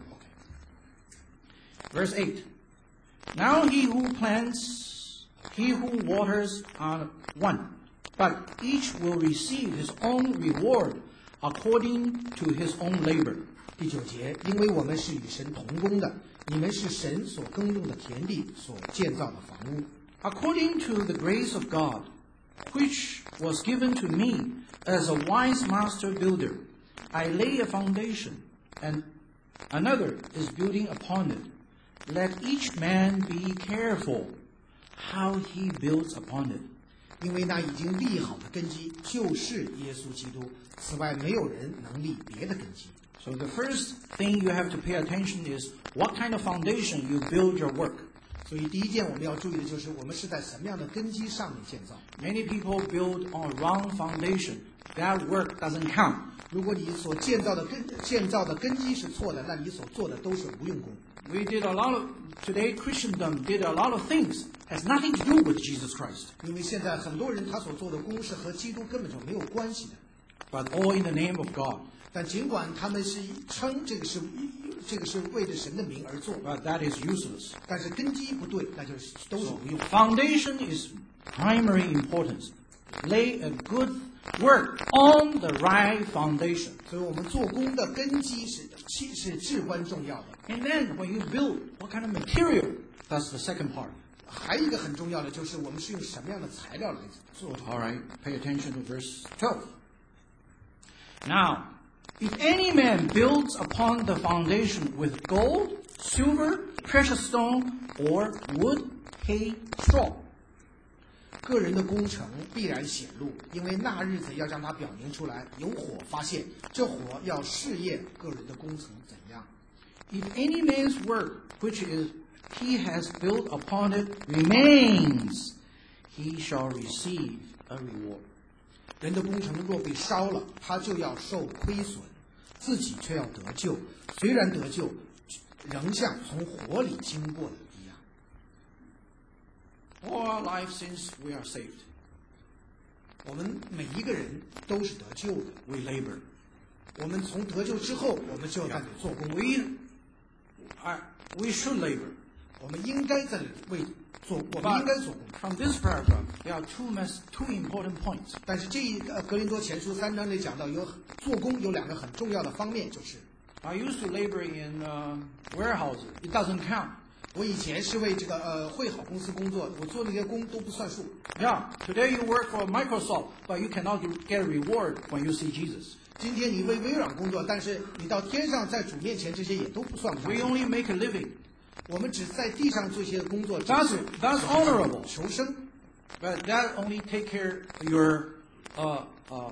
Verse eight. Now he who plants, he who waters are one, but each will receive his own reward according to his own labor. 第九节，因为我们是与神同工的，你们是神所耕种的田地，所建造的房屋。 According to the grace of God, which was given to me as a wise master builder, I lay a foundation, and another is building upon it. Let each man be careful how he builds upon it. 因为那已经立好的根基就是耶稣基督，此外没有人能立别的根基。 So the first thing you have to pay attention is what kind of foundation you build your work. 所以第一件我们要注意的就是我们是在什么样的根基上面建造。 Many people build on a wrong foundation. That work doesn't count. 如果你所建造的根建造的根基是错的，那你所做的都是无用功。 We did a lot of today Christendom did a lot of things has nothing to do with Jesus Christ. 因为现在很多人他所做的工是和基督根本就没有关系的。 But all in the name of God. 但尽管他们是称这个是这个是为着神的名而做， But that is useless. 但是根基不对，那就是都是无用。 Foundation is primary importance. Lay a good work on the right foundation. 所以我们做工的根基是是至关重要的。 And then when you build, what kind of material? That's the second part. 还有一个很重要的就是我们是用什么样的材料来做的。 All right, pay attention to verse twelve. Now, if any man builds upon the foundation with gold, silver, precious stone, or wood, hay, straw. 个人的工程必然显露，因为那日子要将它表明出来，有火发现，这火要试验个人的工程怎样。 If any man's work, which is he has built upon it, remains, he shall receive a reward. 人的工程若被烧了，他就要受亏损，自己却要得救。虽然得救，仍像从火里经过的一样。 All our life since we are saved, 我们每一个人都是得救的。 we labor. 我们从得救之后，我们就要在这里做工。 We, are, we should labor. 我们应该在这里为做，我们应该做工。 From this paragraph, there are two, mes- two important points. 但是这一个格林多前书三章里讲到，有做工有两个很重要的方面，就是 I used to labor in uh, warehouses. It doesn't count. 我以前是为这个呃汇好公司工作，我做那些工都不算数。 Yeah, today you work for Microsoft, but you cannot get a reward when you see Jesus. 今天你为微软工作，但是你到天上在主面前，这些也都不算不上 We 数。 only make a living. 我们只在地上做一些工作，只 That's 是 that's honorable, 求生。 but that only take care of your uh, uh,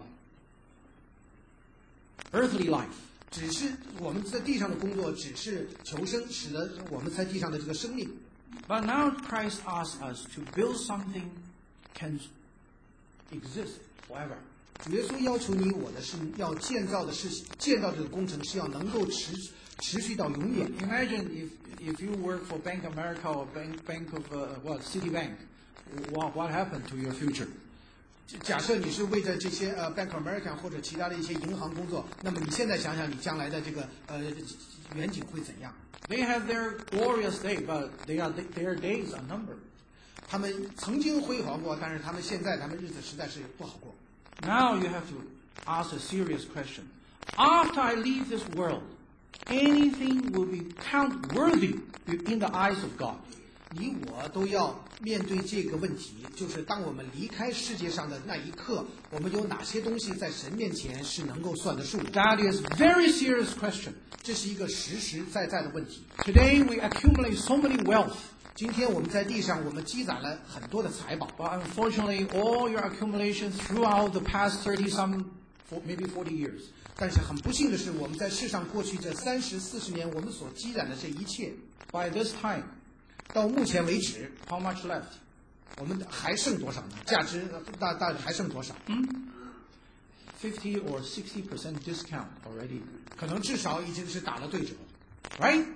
earthly life. 只是我们在地上的工作，只是求生，使得我们在地上的这个生命。 But now Christ asks us to build something can exist forever. 主耶稣要求你我的是要建造的是建造这个工程是要能够持持续到永远。 Imagine if if you work for Bank of America or Bank Bank of uh, what Citibank, what what happened to your future? 假设你是为着这些呃 Bank of America 或者其他的一些银行工作，那么你现在想想你将来的这个呃远景会怎样？ They have their glorious day, but they are, their days are numbered. 他们曾经辉煌过，但是他们现在他们日子实在是不好过。 Now you have to ask a serious question. After I leave this world, anything will be count worthy in the eyes of God. 你我都要面对这个问题，就是当我们离开世界上的那一刻，我们有哪些东西在神面前是能够算得数的？ That is a very serious question. 这是一个实实在在的问题。 Today we accumulate so many wealth. 今天我们在地上，我们积攒了很多的财宝。 But unfortunately, all your accumulation throughout the past thirty some, maybe forty years. 但是很不幸的是，我们在世上过去这三十四十年，我们所积攒的这一切， By this time, 到目前为止， how much left? 我们还剩多少呢？价值大大还剩多少？ fifty or sixty percent discount already. 可能至少已经是打了对折， Right?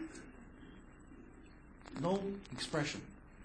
No expression.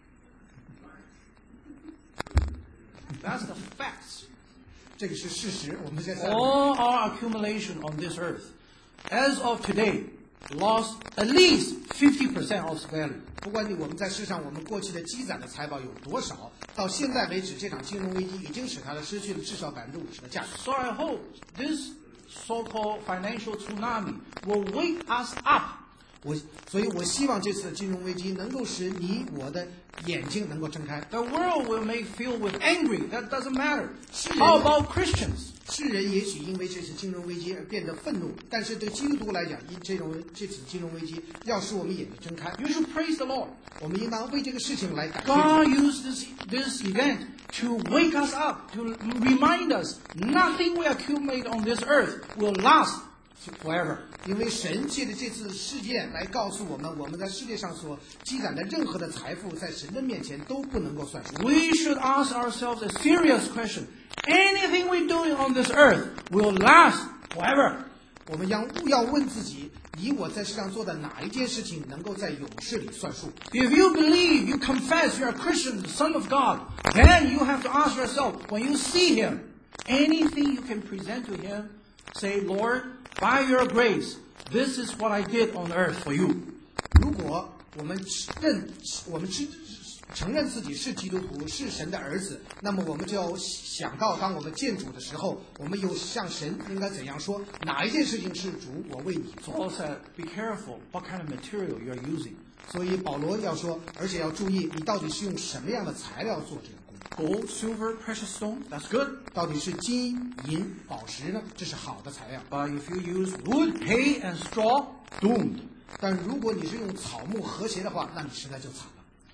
That's the facts. 这个是事实。我们现在 All our accumulation on this earth, as of today, lost at least fifty percent of its value. 不管你我们在世上我们过去的积攒的财宝有多少，到现在为止，这场金融危机已经使它的失去了至少百分之五十的价值。 So I hope this so-called financial tsunami will wake us up. 我所以，我希望这次的金融危机能够使你我的眼睛能够睁开。 The world will make filled with angry. That doesn't matter. How about Christians? 世人也许因为这次金融危机而变得愤怒，但是对基督徒来讲，因这种这次金融危机要使我们眼睛睁开。 You should praise the Lord. 我们应当为这个事情来感谢。 God used this, this event to wake us up, to remind us nothing we accumulate on this earth will last forever. 因为神借着这次事件来告诉我们，我们在世界上所积攒的任何的财富，在神的面前都不能够算数。 We should ask ourselves a serious question. Anything we do on this earth will last forever. 我们要要问自己，你我在世上做的哪一件事情能够在永世里算数？ If you believe, you confess you're a Christian, the Son of God, then you have to ask yourself, when you see Him, anything you can present to Him, say, Lord, by your grace, this is what I did on earth for you. 如果我们认我们知承认自己是基督徒，是神的儿子，那么我们就要想到，当我们见主的时候，我们有向神应该怎样说？哪一件事情是主我为你做？ Paul said, be careful what kind of material you're using. 所以保罗要说，而且要注意，你到底是用什么样的材料做这个工？ Gold, silver, precious stone, that's good. 到底是金、银、宝石呢？这是好的材料。 But if you use wood, hay, and straw, doomed. 但如果你是用草木和谐的话，那你实在就惨了。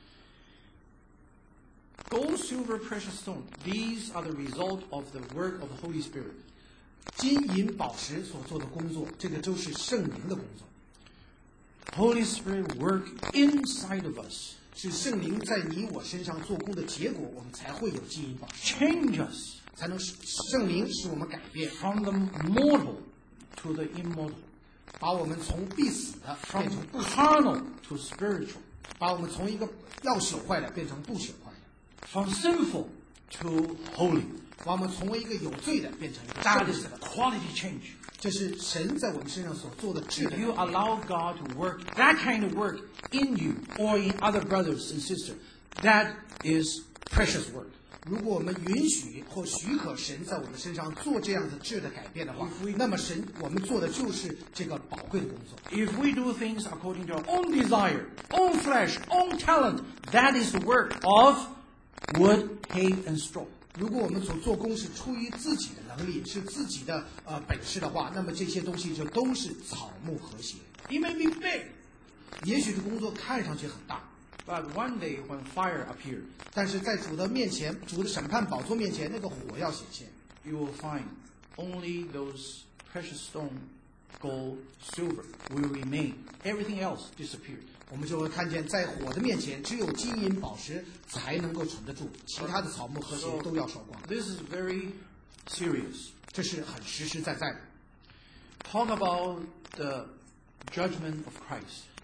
Gold, silver, precious stone, these are the result of the work of the Holy Spirit. 金银宝石所做的工作，这个都是圣灵的工作。 Holy Spirit work inside of us. 是圣灵在你我身上做工的结果，我们才会有金银宝石， Change us 才能使圣灵使我们改变， from the mortal to the immortal. 把我们从必死的 From 变成不死， carnal to spiritual. 把我们从一个要朽坏的变成不朽坏的， From sinful to holy. 把我们从一个有罪的变成一个 That 圣 is 洁 the 的。 quality change. 这是神在我们身上所做的质的 If you allow God to work that kind of work in you or in other brothers and sisters, that is precious work. 如果我们允许或许可神在我们身上做这样的质的改变的话，那么神我们做的就是这个宝贵的工作。 If we do things according to our own desire, own flesh, own talent, that is the work of wood, hay, and straw. 如果我们所做工是出于自己的能力，是自己的呃本事的话，那么这些东西就都是草木和谐。 It may be big, 也许这工作看上去很大， but one day when fire appears, 但是在主的面前，主的审判宝座面前，那个火要显现， you will find only those precious stone, gold, silver will remain. Everything else disappeared. 我们就会看见，在火的面前，只有金银宝石才能够存得住，其他的草木和谐都要烧光。 This is very serious. 这是很实实在在的。 Talk about the judgment of Christ.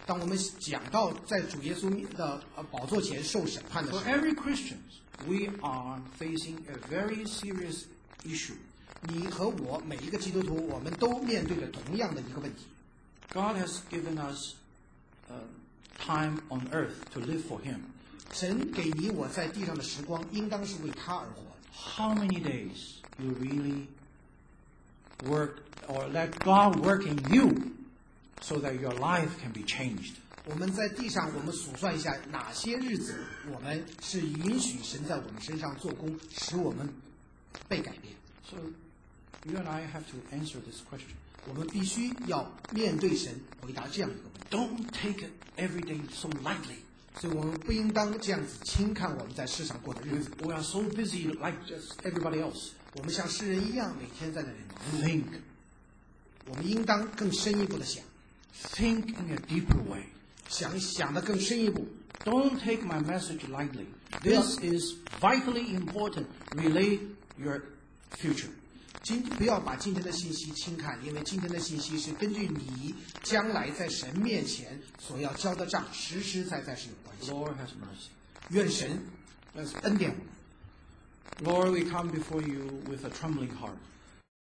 当我们讲到在主耶稣的呃宝座前受审判的时 For 候， every Christian, we are facing a very serious issue. 你和我每一个基督徒，我们都面对着同样的一个问题。 God has given us uh, time on earth to live for Him. 神给你我在地上的时光，应当是为他而活。 How many days you really work or let God work in you so that your life can be changed? 我们在地上，我们数算一下哪些日子我们是允许神在我们身上做工，使我们被改变。 So you and I have to answer this question. 我们必须要面对神，回答这样一个问题。 Don't take it every day so lightly. 所以我们不应当这样子轻看我们在世上过的日子。 We are so busy like just everybody else. 我们像世人一样，每天在那里忙碌。 Think. 我们应当更深一步的想， Think in a deeper way. 想想的更深一步。 Don't take my message lightly. This is vitally important. Relate your future. 今不要把今天的信息轻看，因为今天的信息是根据你将来在神面前所要交的账，实实在在是有关系。 Lord has mercy. 愿神恩典我们。 Lord, we come before you with a trembling heart.